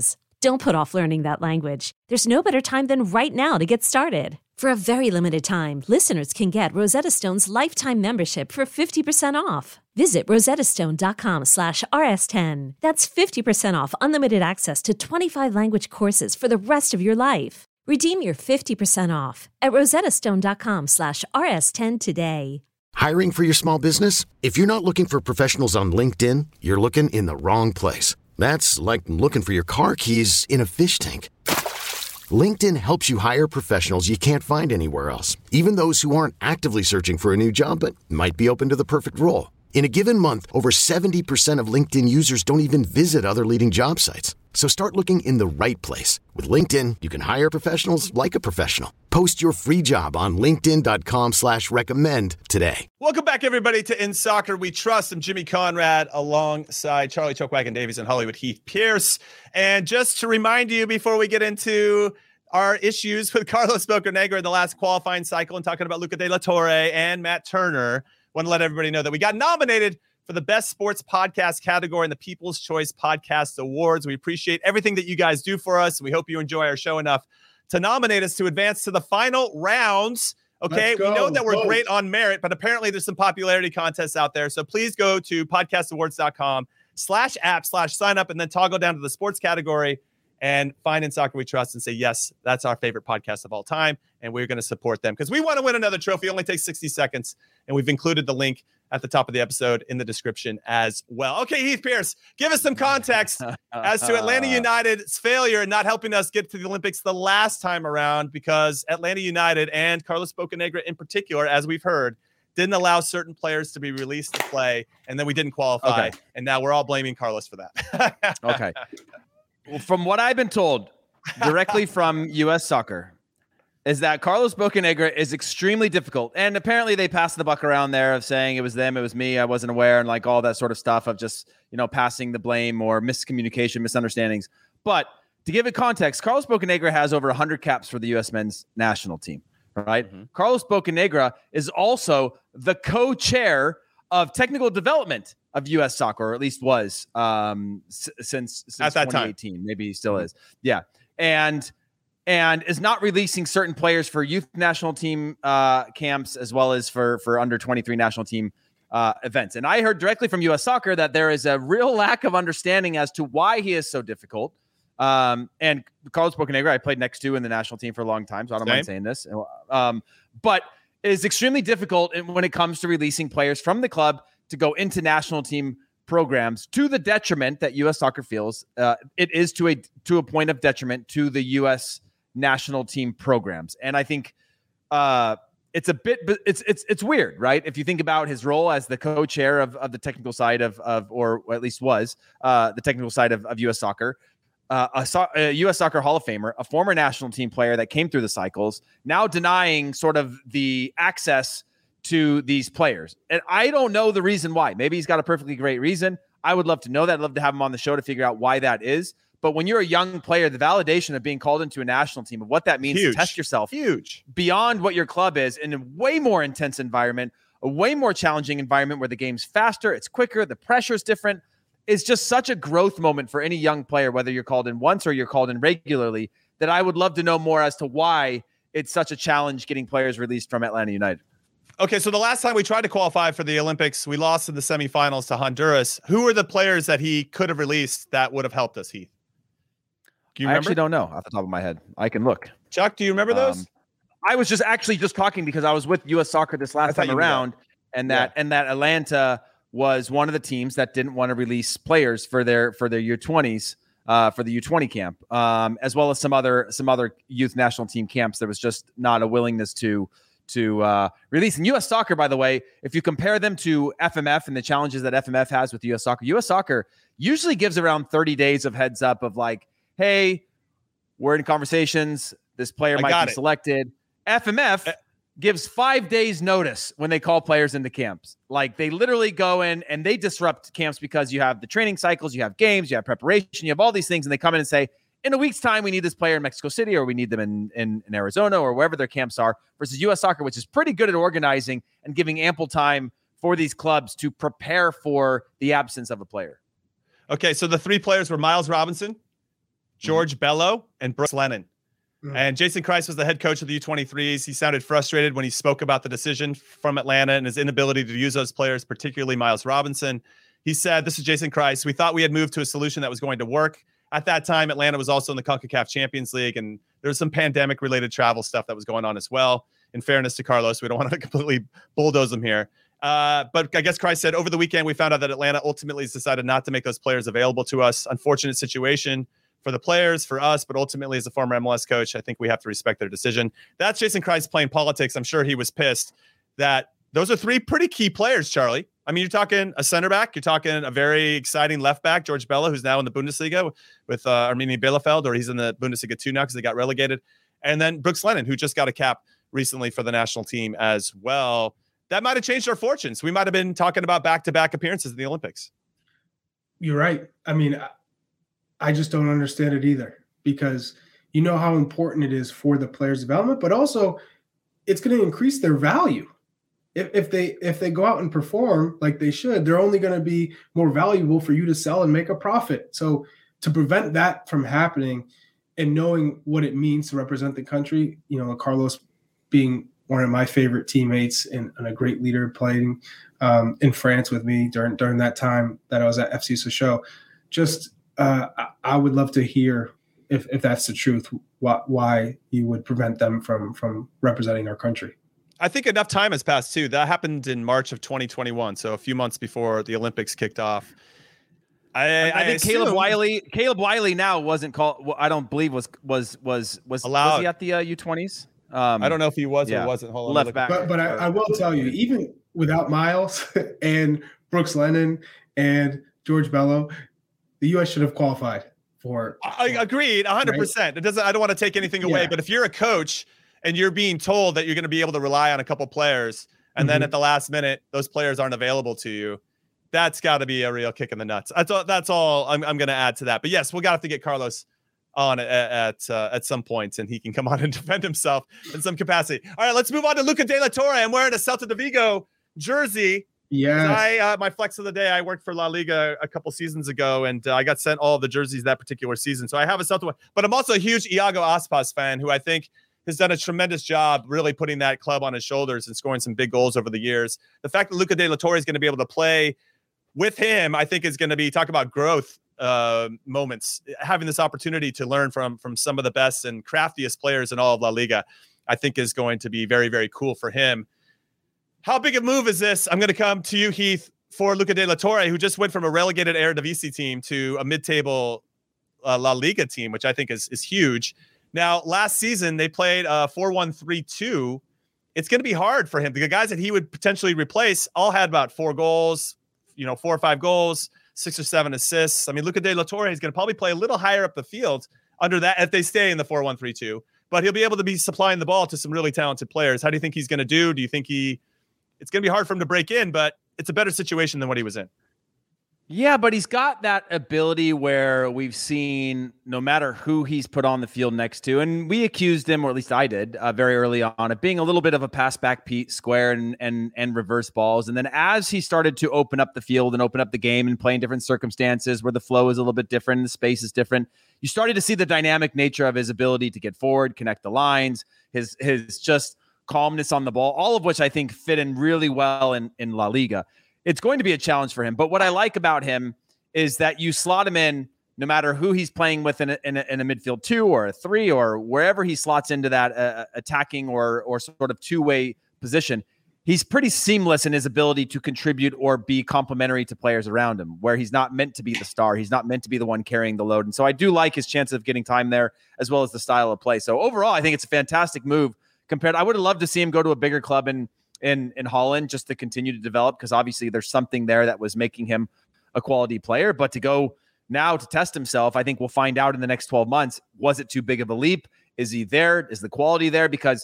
Don't put off learning that language. There's no better time than right now to get started. For a very limited time, listeners can get Rosetta Stone's lifetime membership for 50% off. Visit rosettastone.com/rs10. That's 50% off unlimited access to 25 language courses for the rest of your life. Redeem your 50% off at rosettastone.com/rs10 today. Hiring for your small business? If you're not looking for professionals on LinkedIn, you're looking in the wrong place. That's like looking for your car keys in a fish tank. LinkedIn helps you hire professionals you can't find anywhere else, even those who aren't actively searching for a new job but might be open to the perfect role. In a given month, over 70% of LinkedIn users don't even visit other leading job sites. So start looking in the right place. With LinkedIn, you can hire professionals like a professional. Post your free job on linkedin.com/recommend today. Welcome back, everybody, to In Soccer We Trust. I'm Jimmy Conrad alongside Charlie Chokewagon Davies and Hollywood Heath Pierce. And just to remind you before we get into our issues with Carlos Bocanegra in the last qualifying cycle and talking about Luca De La Torre and Matt Turner, want to let everybody know that we got nominated for the Best Sports Podcast category in the People's Choice Podcast Awards. We appreciate everything that you guys do for us. We hope you enjoy our show enough to nominate us to advance to the final rounds. Okay, we know that we're great on merit, but apparently there's some popularity contests out there. So please go to podcastawards.com/app/sign up and then toggle down to the sports category and find In Soccer We Trust and say, yes, that's our favorite podcast of all time. And we're going to support them because we want to win another trophy. It only takes 60 seconds. And we've included the link at the top of the episode in the description as well. Okay, Heath Pierce, give us some context as to Atlanta United's failure in not helping us get to the Olympics the last time around, because Atlanta United and Carlos Bocanegra in particular, as we've heard, didn't allow certain players to be released to play, and then we didn't qualify. Okay. And now we're all blaming Carlos for that. Okay. Well, from what I've been told directly from U.S. Soccer is that Carlos Bocanegra is extremely difficult. And apparently they passed the buck around there of saying it was them, it was me, I wasn't aware, and like all that sort of stuff of just, passing the blame or miscommunication, misunderstandings. But to give it context, Carlos Bocanegra has over 100 caps for the U.S. men's national team, right? Mm-hmm. Carlos Bocanegra is also the co-chair of technical development of U.S. Soccer, or at least was since at that 2018. Time. Maybe he still is. Yeah. And is not releasing certain players for youth national team camps as well as for under 23 national team events. And I heard directly from U.S. Soccer that there is a real lack of understanding as to why he is so difficult. And Carlos Bocanegra, I played next to in the national team for a long time, so I don't mind saying this. But it is extremely difficult when it comes to releasing players from the club to go into national team programs, to the detriment that U.S. Soccer feels it is to a point of detriment to the U.S. national team programs. And I think it's a bit, it's weird, right? If you think about his role as the co-chair of the technical side of or at least was the technical side of U.S. Soccer, a U.S. Soccer Hall of Famer, a former national team player that came through the cycles, now denying sort of the access to these players. And I don't know the reason why. Maybe he's got a perfectly great reason. I would love to know that. I'd love to have him on the show to figure out why that is. But when you're a young player, the validation of being called into a national team, of what that means to test yourself beyond what your club is in a way more intense environment, a way more challenging environment where the game's faster, it's quicker, the pressure's different, is just such a growth moment for any young player, whether you're called in once or you're called in regularly, that I would love to know more as to why it's such a challenge getting players released from Atlanta United. Okay, so the last time we tried to qualify for the Olympics, we lost in the semifinals to Honduras. Who were the players that he could have released that would have helped us, Heath? Do you remember? I actually don't know off the top of my head. I can look. Chuck, do you remember those? I was just talking because I was with U.S. Soccer this last time around, and that Atlanta was one of the teams that didn't want to release players for their U20s, for the U20 camp, as well as some other youth national team camps. There was just not a willingness to release. And U.S. Soccer, by the way, if you compare them to FMF and the challenges that FMF has with U.S. Soccer usually gives around 30 days of heads up of like, hey, we're in conversations. This player might be selected. FMF gives 5 days notice when they call players into camps. Like they literally go in and they disrupt camps because you have the training cycles, you have games, you have preparation, you have all these things. And they come in and say, in a week's time, we need this player in Mexico City, or we need them in Arizona, or wherever their camps are, versus U.S. Soccer, which is pretty good at organizing and giving ample time for these clubs to prepare for the absence of a player. Okay, so the three players were Miles Robinson, George Bello, and Brooks Lennon. And Jason Kreis was the head coach of the U23s. He sounded frustrated when he spoke about the decision from Atlanta and his inability to use those players, particularly Miles Robinson. He said, this is Jason Kreis, we thought we had moved to a solution that was going to work. At that time, Atlanta was also in the CONCACAF Champions League, and there was some pandemic-related travel stuff that was going on as well. In fairness to Carlos, we don't want to completely bulldoze him here. But I guess Kreis said, over the weekend, we found out that Atlanta ultimately has decided not to make those players available to us. Unfortunate situation for the players, for us, but ultimately as a former MLS coach, I think we have to respect their decision. That's Jason Kreis playing politics. I'm sure he was pissed that those are three pretty key players, Charlie. I mean, you're talking a center back, you're talking a very exciting left back, George Bello, who's now in the Bundesliga with Arminia Bielefeld, or he's in the Bundesliga 2 now because they got relegated. And then Brooks Lennon, who just got a cap recently for the national team as well. That might have changed our fortunes. We might have been talking about back-to-back appearances in the Olympics. You're right. I mean, I just don't understand it either, because you know how important it is for the players' development, but also it's going to increase their value. If they go out and perform like they should, they're only going to be more valuable for you to sell and make a profit. So to prevent that from happening, and knowing what it means to represent the country, you know, Carlos being one of my favorite teammates and a great leader, playing in France with me during that time that I was at FC Sochaux, just I would love to hear if that's the truth, why you would prevent them from representing our country. I think enough time has passed too. That happened in March of 2021, so a few months before the Olympics kicked off. I think Caleb Wiley now wasn't called. I don't believe was allowed. Was he at the U20s? I don't know if he was or wasn't. Hold on, left back. But I will tell you, even without Miles and Brooks Lennon and George Bello, the U.S. should have qualified for. I agreed, 100%. Right? It doesn't. I don't want to take anything away, but if you're a coach and you're being told that you're going to be able to rely on a couple players, and then at the last minute those players aren't available to you, that's got to be a real kick in the nuts. That's all I'm going to add to that. But yes, we'll have to get Carlos on at some point, and he can come on and defend himself in some capacity. All right, let's move on to Luca De La Torre. I'm wearing a Celta de Vigo jersey. Yes. My flex of the day, I worked for La Liga a couple seasons ago, and I got sent all the jerseys that particular season. So I have a Celta one, but I'm also a huge Iago Aspas fan, who I think has done a tremendous job really putting that club on his shoulders and scoring some big goals over the years. The fact that Luca De La Torre is going to be able to play with him, I think is going to be, talk about growth moments, having this opportunity to learn from some of the best and craftiest players in all of La Liga, I think is going to be very, very cool for him. How big a move is this? I'm going to come to you, Heath, for Luca De La Torre, who just went from a relegated Eredivisie team to a mid-table La Liga team, which I think is huge. Now, last season, they played 4-1-3-2. It's going to be hard for him. The guys that he would potentially replace all had about 4 goals, 4 or 5 goals, 6 or 7 assists. I mean, Luca De La Torre is going to probably play a little higher up the field under that if they stay in the 4-1-3-2. But he'll be able to be supplying the ball to some really talented players. How do you think he's going to do? Do you think it's going to be hard for him to break in, but it's a better situation than what he was in? Yeah, but he's got that ability where we've seen no matter who he's put on the field next to, and we accused him, or at least I did, very early on, of being a little bit of a pass back Pete square and reverse balls. And then as he started to open up the field and open up the game and play in different circumstances where the flow is a little bit different, the space is different, you started to see the dynamic nature of his ability to get forward, connect the lines, his just calmness on the ball, all of which I think fit in really well in La Liga. It's going to be a challenge for him. But what I like about him is that you slot him in no matter who he's playing with in a midfield 2 or a 3 or wherever he slots into that attacking or sort of two-way position. He's pretty seamless in his ability to contribute or be complementary to players around him, where he's not meant to be the star. He's not meant to be the one carrying the load. And so I do like his chance of getting time there, as well as the style of play. So overall, I think it's a fantastic move compared. I would have loved to see him go to a bigger club in Holland just to continue to develop, because obviously there's something there that was making him a quality player. But to go now to test himself, I think we'll find out in the next 12 months. Was it too big of a leap? Is he there? Is the quality there? Because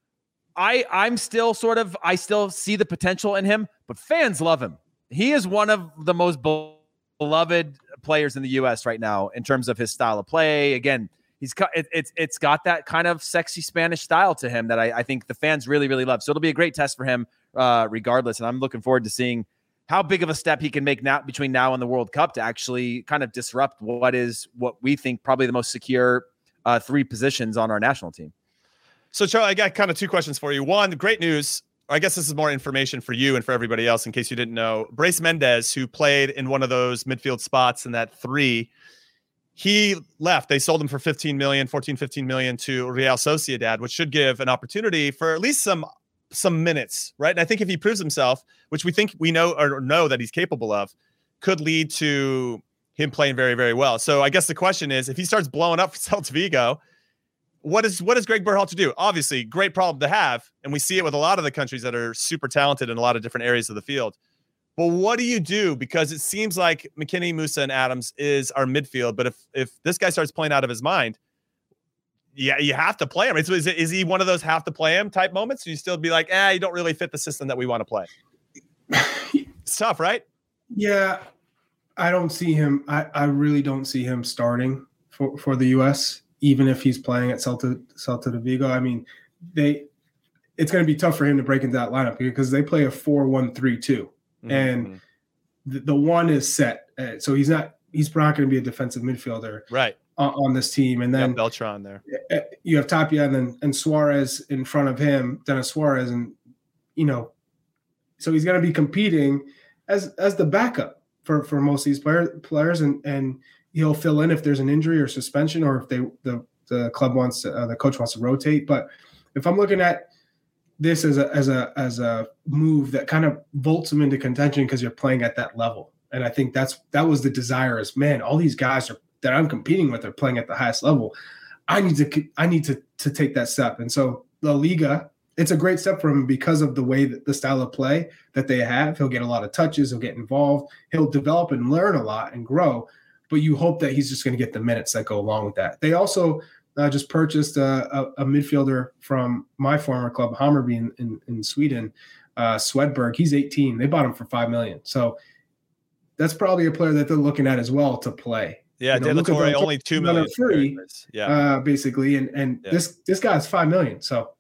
I'm still I still see the potential in him, but fans love him. He is one of the most beloved players in the U.S. right now in terms of his style of play. Again, it's got that kind of sexy Spanish style to him that I think the fans really, really love. So it'll be a great test for him regardless. And I'm looking forward to seeing how big of a step he can make now between now and the World Cup to actually kind of disrupt what we think probably the most secure 3 positions on our national team. So, Charlie, I got kind of 2 questions for you. One, great news. I guess this is more information for you and for everybody else in case you didn't know. Brais Mendez, who played in one of those midfield spots in that 3, he left. They sold him for 15 million to Real Sociedad, which should give an opportunity for at least some minutes, right? And I think if he proves himself, which we know that he's capable of, could lead to him playing very, very well. So I guess the question is, if he starts blowing up for Celta Vigo, what is Greg Berhalter to do? Obviously, great problem to have, and we see it with a lot of the countries that are super talented in a lot of different areas of the field. But what do you do? Because it seems like McKennie, Musa, and Adams is our midfield. But if this guy starts playing out of his mind, yeah, you have to play him. Is he one of those have to play him type moments? Or you still be like, you don't really fit the system that we want to play? It's tough, right? Yeah, I don't see him. I really don't see him starting for the U.S., even if he's playing at Celta de Vigo. I mean, it's going to be tough for him to break into that lineup because they play a 4-1-3-2, mm-hmm. and the 1 is set. So he's not going to be a defensive midfielder, right, on this team. And then Beltran there. You have Tapia and Suarez in front of him, Denis Suarez, and so he's going to be competing as the backup for most of these players, and he'll fill in if there's an injury or suspension, or if the club the coach wants to rotate. But if I'm looking at this as a move that kind of vaults him into contention because you're playing at that level, and I think that was the desire is, man, all these guys that I'm competing with are playing at the highest level. I need to take that step, and so La Liga, it's a great step for him because of the way that the style of play that they have. He'll get a lot of touches. He'll get involved. He'll develop and learn a lot and grow. But you hope that he's just going to get the minutes that go along with that. They also just purchased a midfielder from my former club, Hammarby in Sweden, Swedberg. He's 18. They bought him for $5 million. So that's probably a player that they're looking at as well to play. Yeah, De La Torre only $2 million free. Yeah, basically, and yeah. This guy's $5 million. So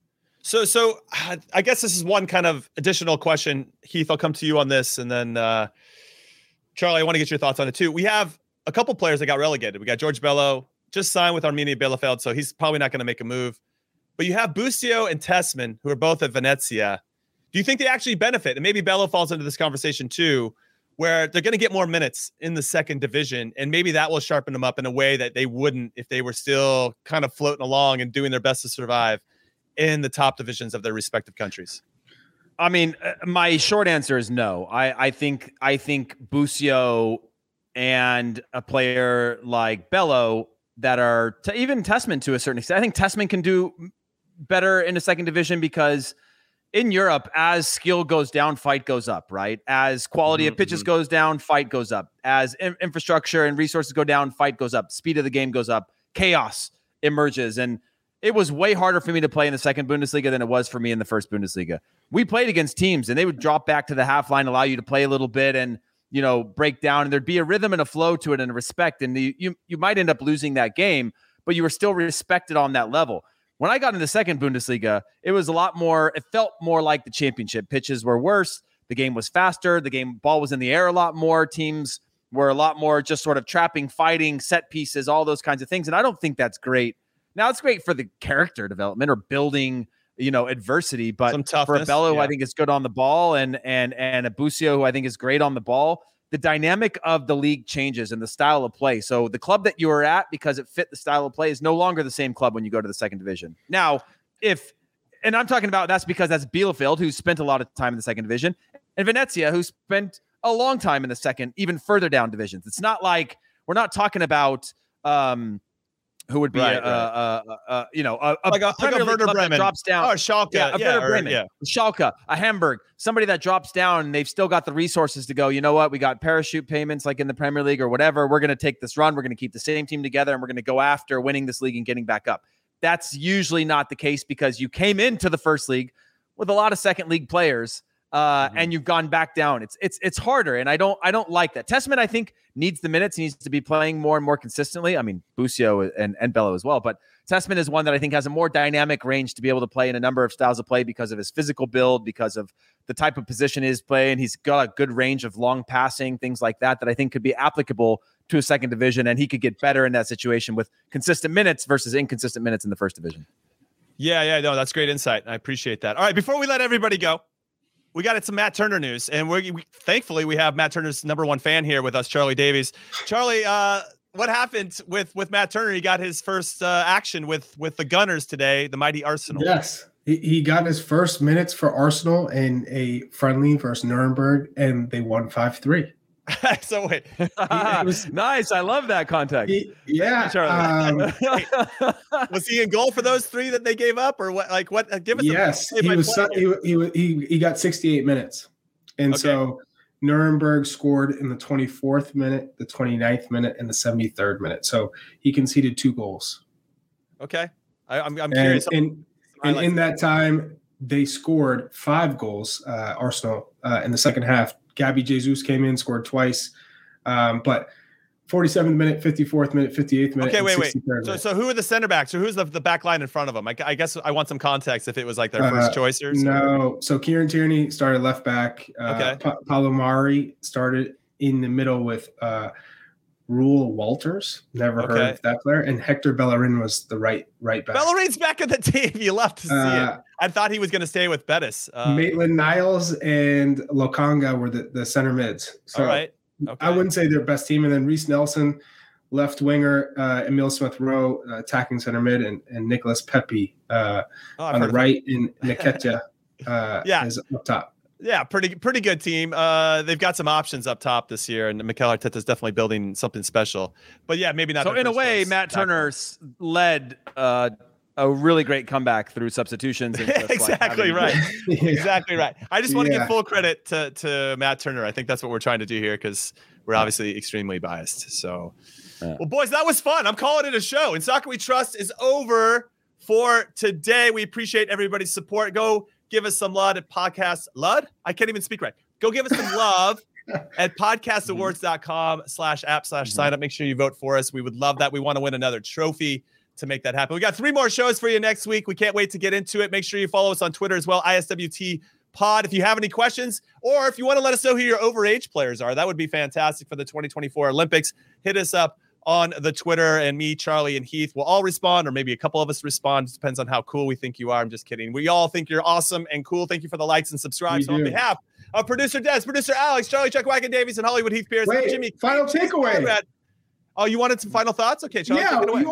I guess this is one kind of additional question. Heath, I'll come to you on this, and then Charlie, I want to get your thoughts on it too. We have a couple players that got relegated. We got George Bello, just signed with Arminia Bielefeld, so he's probably not going to make a move. But you have Busio and Tessmann, who are both at Venezia. Do you think they actually benefit? And maybe Bello falls into this conversation too, where they're going to get more minutes in the second division, and maybe that will sharpen them up in a way that they wouldn't if they were still kind of floating along and doing their best to survive in the top divisions of their respective countries. I mean, my short answer is no. I think Busio and a player like Bello that are even Tessmann to a certain extent. I think Tessmann can do better in the second division because in Europe, as skill goes down, fight goes up, right? As quality of pitches goes down, fight goes up. As infrastructure and resources go down, fight goes up. Speed of the game goes up. Chaos emerges. And it was way harder for me to play in the second Bundesliga than it was for me in the first Bundesliga. We played against teams and they would drop back to the half line, allow you to play a little bit and, break down, and there'd be a rhythm and a flow to it and a respect. And you might end up losing that game, but you were still respected on that level. When I got into the second Bundesliga, it was it felt more like the championship. Pitches were worse. The game was faster. Ball was in the air a lot more. Teams were a lot more just sort of trapping, fighting, set pieces, all those kinds of things. And I don't think that's great. Now it's great for the character development or building, adversity, but for a Bello, I think it's good on the ball and a Busio, who I think is great on the ball. The dynamic of the league changes and the style of play. So the club that you were at, because it fit the style of play, is no longer the same club when you go to the second division. Now, and I'm talking about that's because that's Bielefeld, who spent a lot of time in the second division, and Venezia, who spent a long time in the second, even further down divisions. It's not like we're not talking about who would be a Premier League club that drops down. Oh, Schalke. Werder Bremen. Schalke, a Hamburg, somebody that drops down and they've still got the resources to go, you know what, we got parachute payments like in the Premier League or whatever. We're going to take this run. We're going to keep the same team together and we're going to go after winning this league and getting back up. That's usually not the case because you came into the first league with a lot of second league players and you've gone back down. It's harder. And I don't like that. Tessmann, I think, needs the minutes. He needs to be playing more and more consistently. I mean, Busio and Bello as well, but Tessmann is one that I think has a more dynamic range to be able to play in a number of styles of play because of his physical build, because of the type of position he's playing. He's got a good range of long passing, things like that I think could be applicable to a second division, and he could get better in that situation with consistent minutes versus inconsistent minutes in the first division. Yeah, no, that's great insight. I appreciate that. All right, before we let everybody go, we got some Matt Turner news, and thankfully we have Matt Turner's number one fan here with us, Charlie Davies. Charlie, what happened with Matt Turner? He got his first action with the Gunners today, the mighty Arsenal. Yes, he got his first minutes for Arsenal in a friendly versus Nuremberg, and they won 5-3. So wait, nice. I love that context. Charlie. Was he in goal for those 3 that they gave up, or what? Like what? Give us. Yes, he got 68 minutes, and so Nuremberg scored in the 24th minute, the 29th minute, and the 73rd minute. So he conceded 2 goals. Okay, I'm curious. And in that time, they scored 5 goals. Arsenal in the second half. Gabby Jesus came in, scored twice. But 47th minute, 54th minute, 58th minute. Okay, wait. So who are the center backs? Or who's the back line in front of them? I guess I want some context if it was like their first choicers. No. So Kieran Tierney started left back. Paulo Mari started in the middle with Roel Walters. Never heard of that player. And Hector Bellerin was the right back. Bellerin's back in the team. You love to see it. I thought he was going to stay with Betis. Maitland-Niles and Lokanga were the center mids. So all right. Okay. I wouldn't say their best team. And then Reece Nelson, left winger, Emil Smith-Rowe, attacking center mid, and Nicholas Pepe on the right, and Nketiah is up top. Yeah, pretty good team. They've got some options up top this year, and Mikel Arteta's definitely building something special. But yeah, maybe not. So in a way, Matt Turner led a really great comeback through substitutions. And Exactly right. Exactly right. I just want to give full credit to Matt Turner. I think that's what we're trying to do here because we're obviously extremely biased. So, well, boys, that was fun. I'm calling it a show. And Soccer We Trust is over for today. We appreciate everybody's support. Go give us some love at podcast. Lud? I can't even speak right. Go give us some love at podcastawards.com/app/sign up. Make sure you vote for us. We would love that. We want to win another trophy to make that happen. We got 3 more shows for you next week. We can't wait to get into it. Make sure you follow us on Twitter as well, ISWT Pod. If you have any questions, or if you want to let us know who your overage players are, that would be fantastic for the 2024 Olympics. Hit us up on the Twitter, and me, Charlie, and Heath will all respond, or maybe a couple of us respond. It depends on how cool we think you are. I'm just kidding. We all think you're awesome and cool. Thank you for the likes and subscribes. So on behalf of producer Des, producer Alex, Charlie Chuck Wagon Davies, and Hollywood Heath Pierce, Wait, Jimmy. Final takeaway. Oh, you wanted some final thoughts? Okay, Charlie, take it away.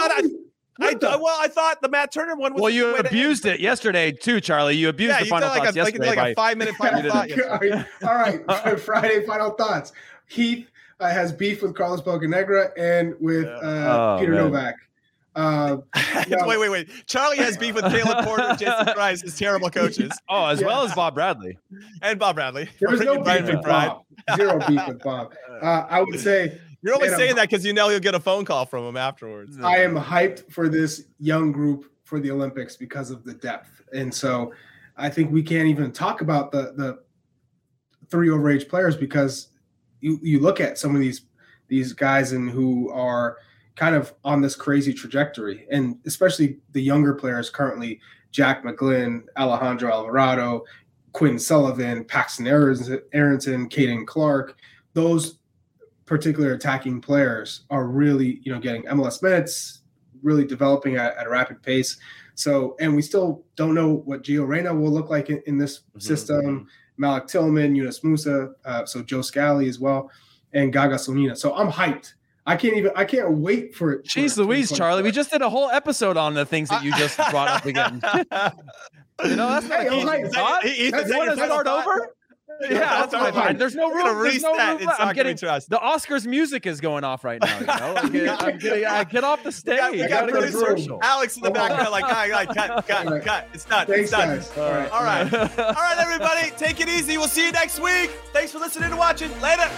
I thought the Matt Turner one was. Well, you abused it yesterday too, Charlie. You abused the final thoughts yesterday. Like a 5-minute final thought. All right, Friday final thoughts. Heath has beef with Carlos Bocanegra and with Peter Novak. Wait. Charlie has beef with Caleb Porter and Jason Price, his terrible coaches. As well as Bob Bradley. And Bob Bradley. There was no beef with Bob. Zero beef with Bob. I would say. You're only saying that because you know you'll get a phone call from him afterwards. I am hyped for this young group for the Olympics because of the depth. And so I think we can't even talk about the 3 overage players because you look at some of these guys and who are kind of on this crazy trajectory, and especially the younger players currently, Jack McGlynn, Alejandro Alvarado, Quinn Sullivan, Paxton Aronson, Caden Clark. Those particular attacking players are really, getting MLS minutes, really developing at a rapid pace. So, and we still don't know what Gio Reyna will look like in this system. Malik Tillman, Yunus Musa, so Joe Scally as well, and Gaga Slonina. So I'm hyped. I can't wait for it. Jeez Louise, Charlie. We just did a whole episode on the things that you just brought up again. That's not a start over? Yeah, that's fine. There's no room. There's no room. The Oscars music is going off right now. I get off the stage. We got producer Alex in the background, cut. It's done. Thanks, it's done. All right, everybody. Take it easy. We'll see you next week. Thanks for listening and watching. Later.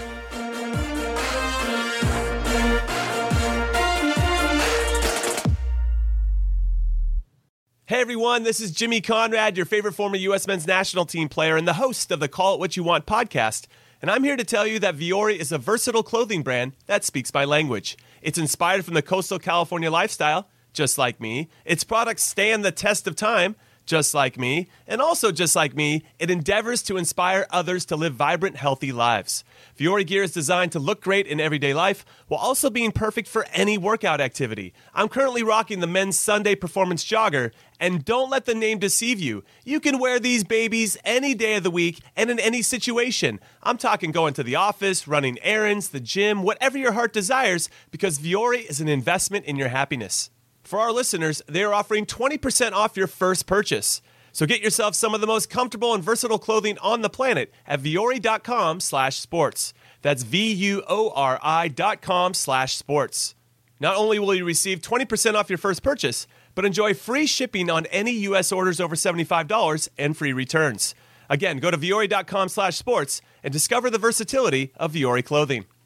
Hey everyone, this is Jimmy Conrad, your favorite former U.S. men's national team player and the host of the Call It What You Want podcast. And I'm here to tell you that Vuori is a versatile clothing brand that speaks my language. It's inspired from the coastal California lifestyle, just like me. Its products stand the test of time, just like me, and also just like me, it endeavors to inspire others to live vibrant, healthy lives. Vuori gear is designed to look great in everyday life while also being perfect for any workout activity. I'm currently rocking the men's Sunday Performance Jogger, and don't let the name deceive you. You can wear these babies any day of the week and in any situation. I'm talking going to the office, running errands, the gym, whatever your heart desires, because Vuori is an investment in your happiness. For our listeners, they are offering 20% off your first purchase. So get yourself some of the most comfortable and versatile clothing on the planet at vuori.com/sports. That's VUORI.com/sports. Not only will you receive 20% off your first purchase, but enjoy free shipping on any U.S. orders over $75 and free returns. Again, go to vuori.com/sports and discover the versatility of Vuori clothing.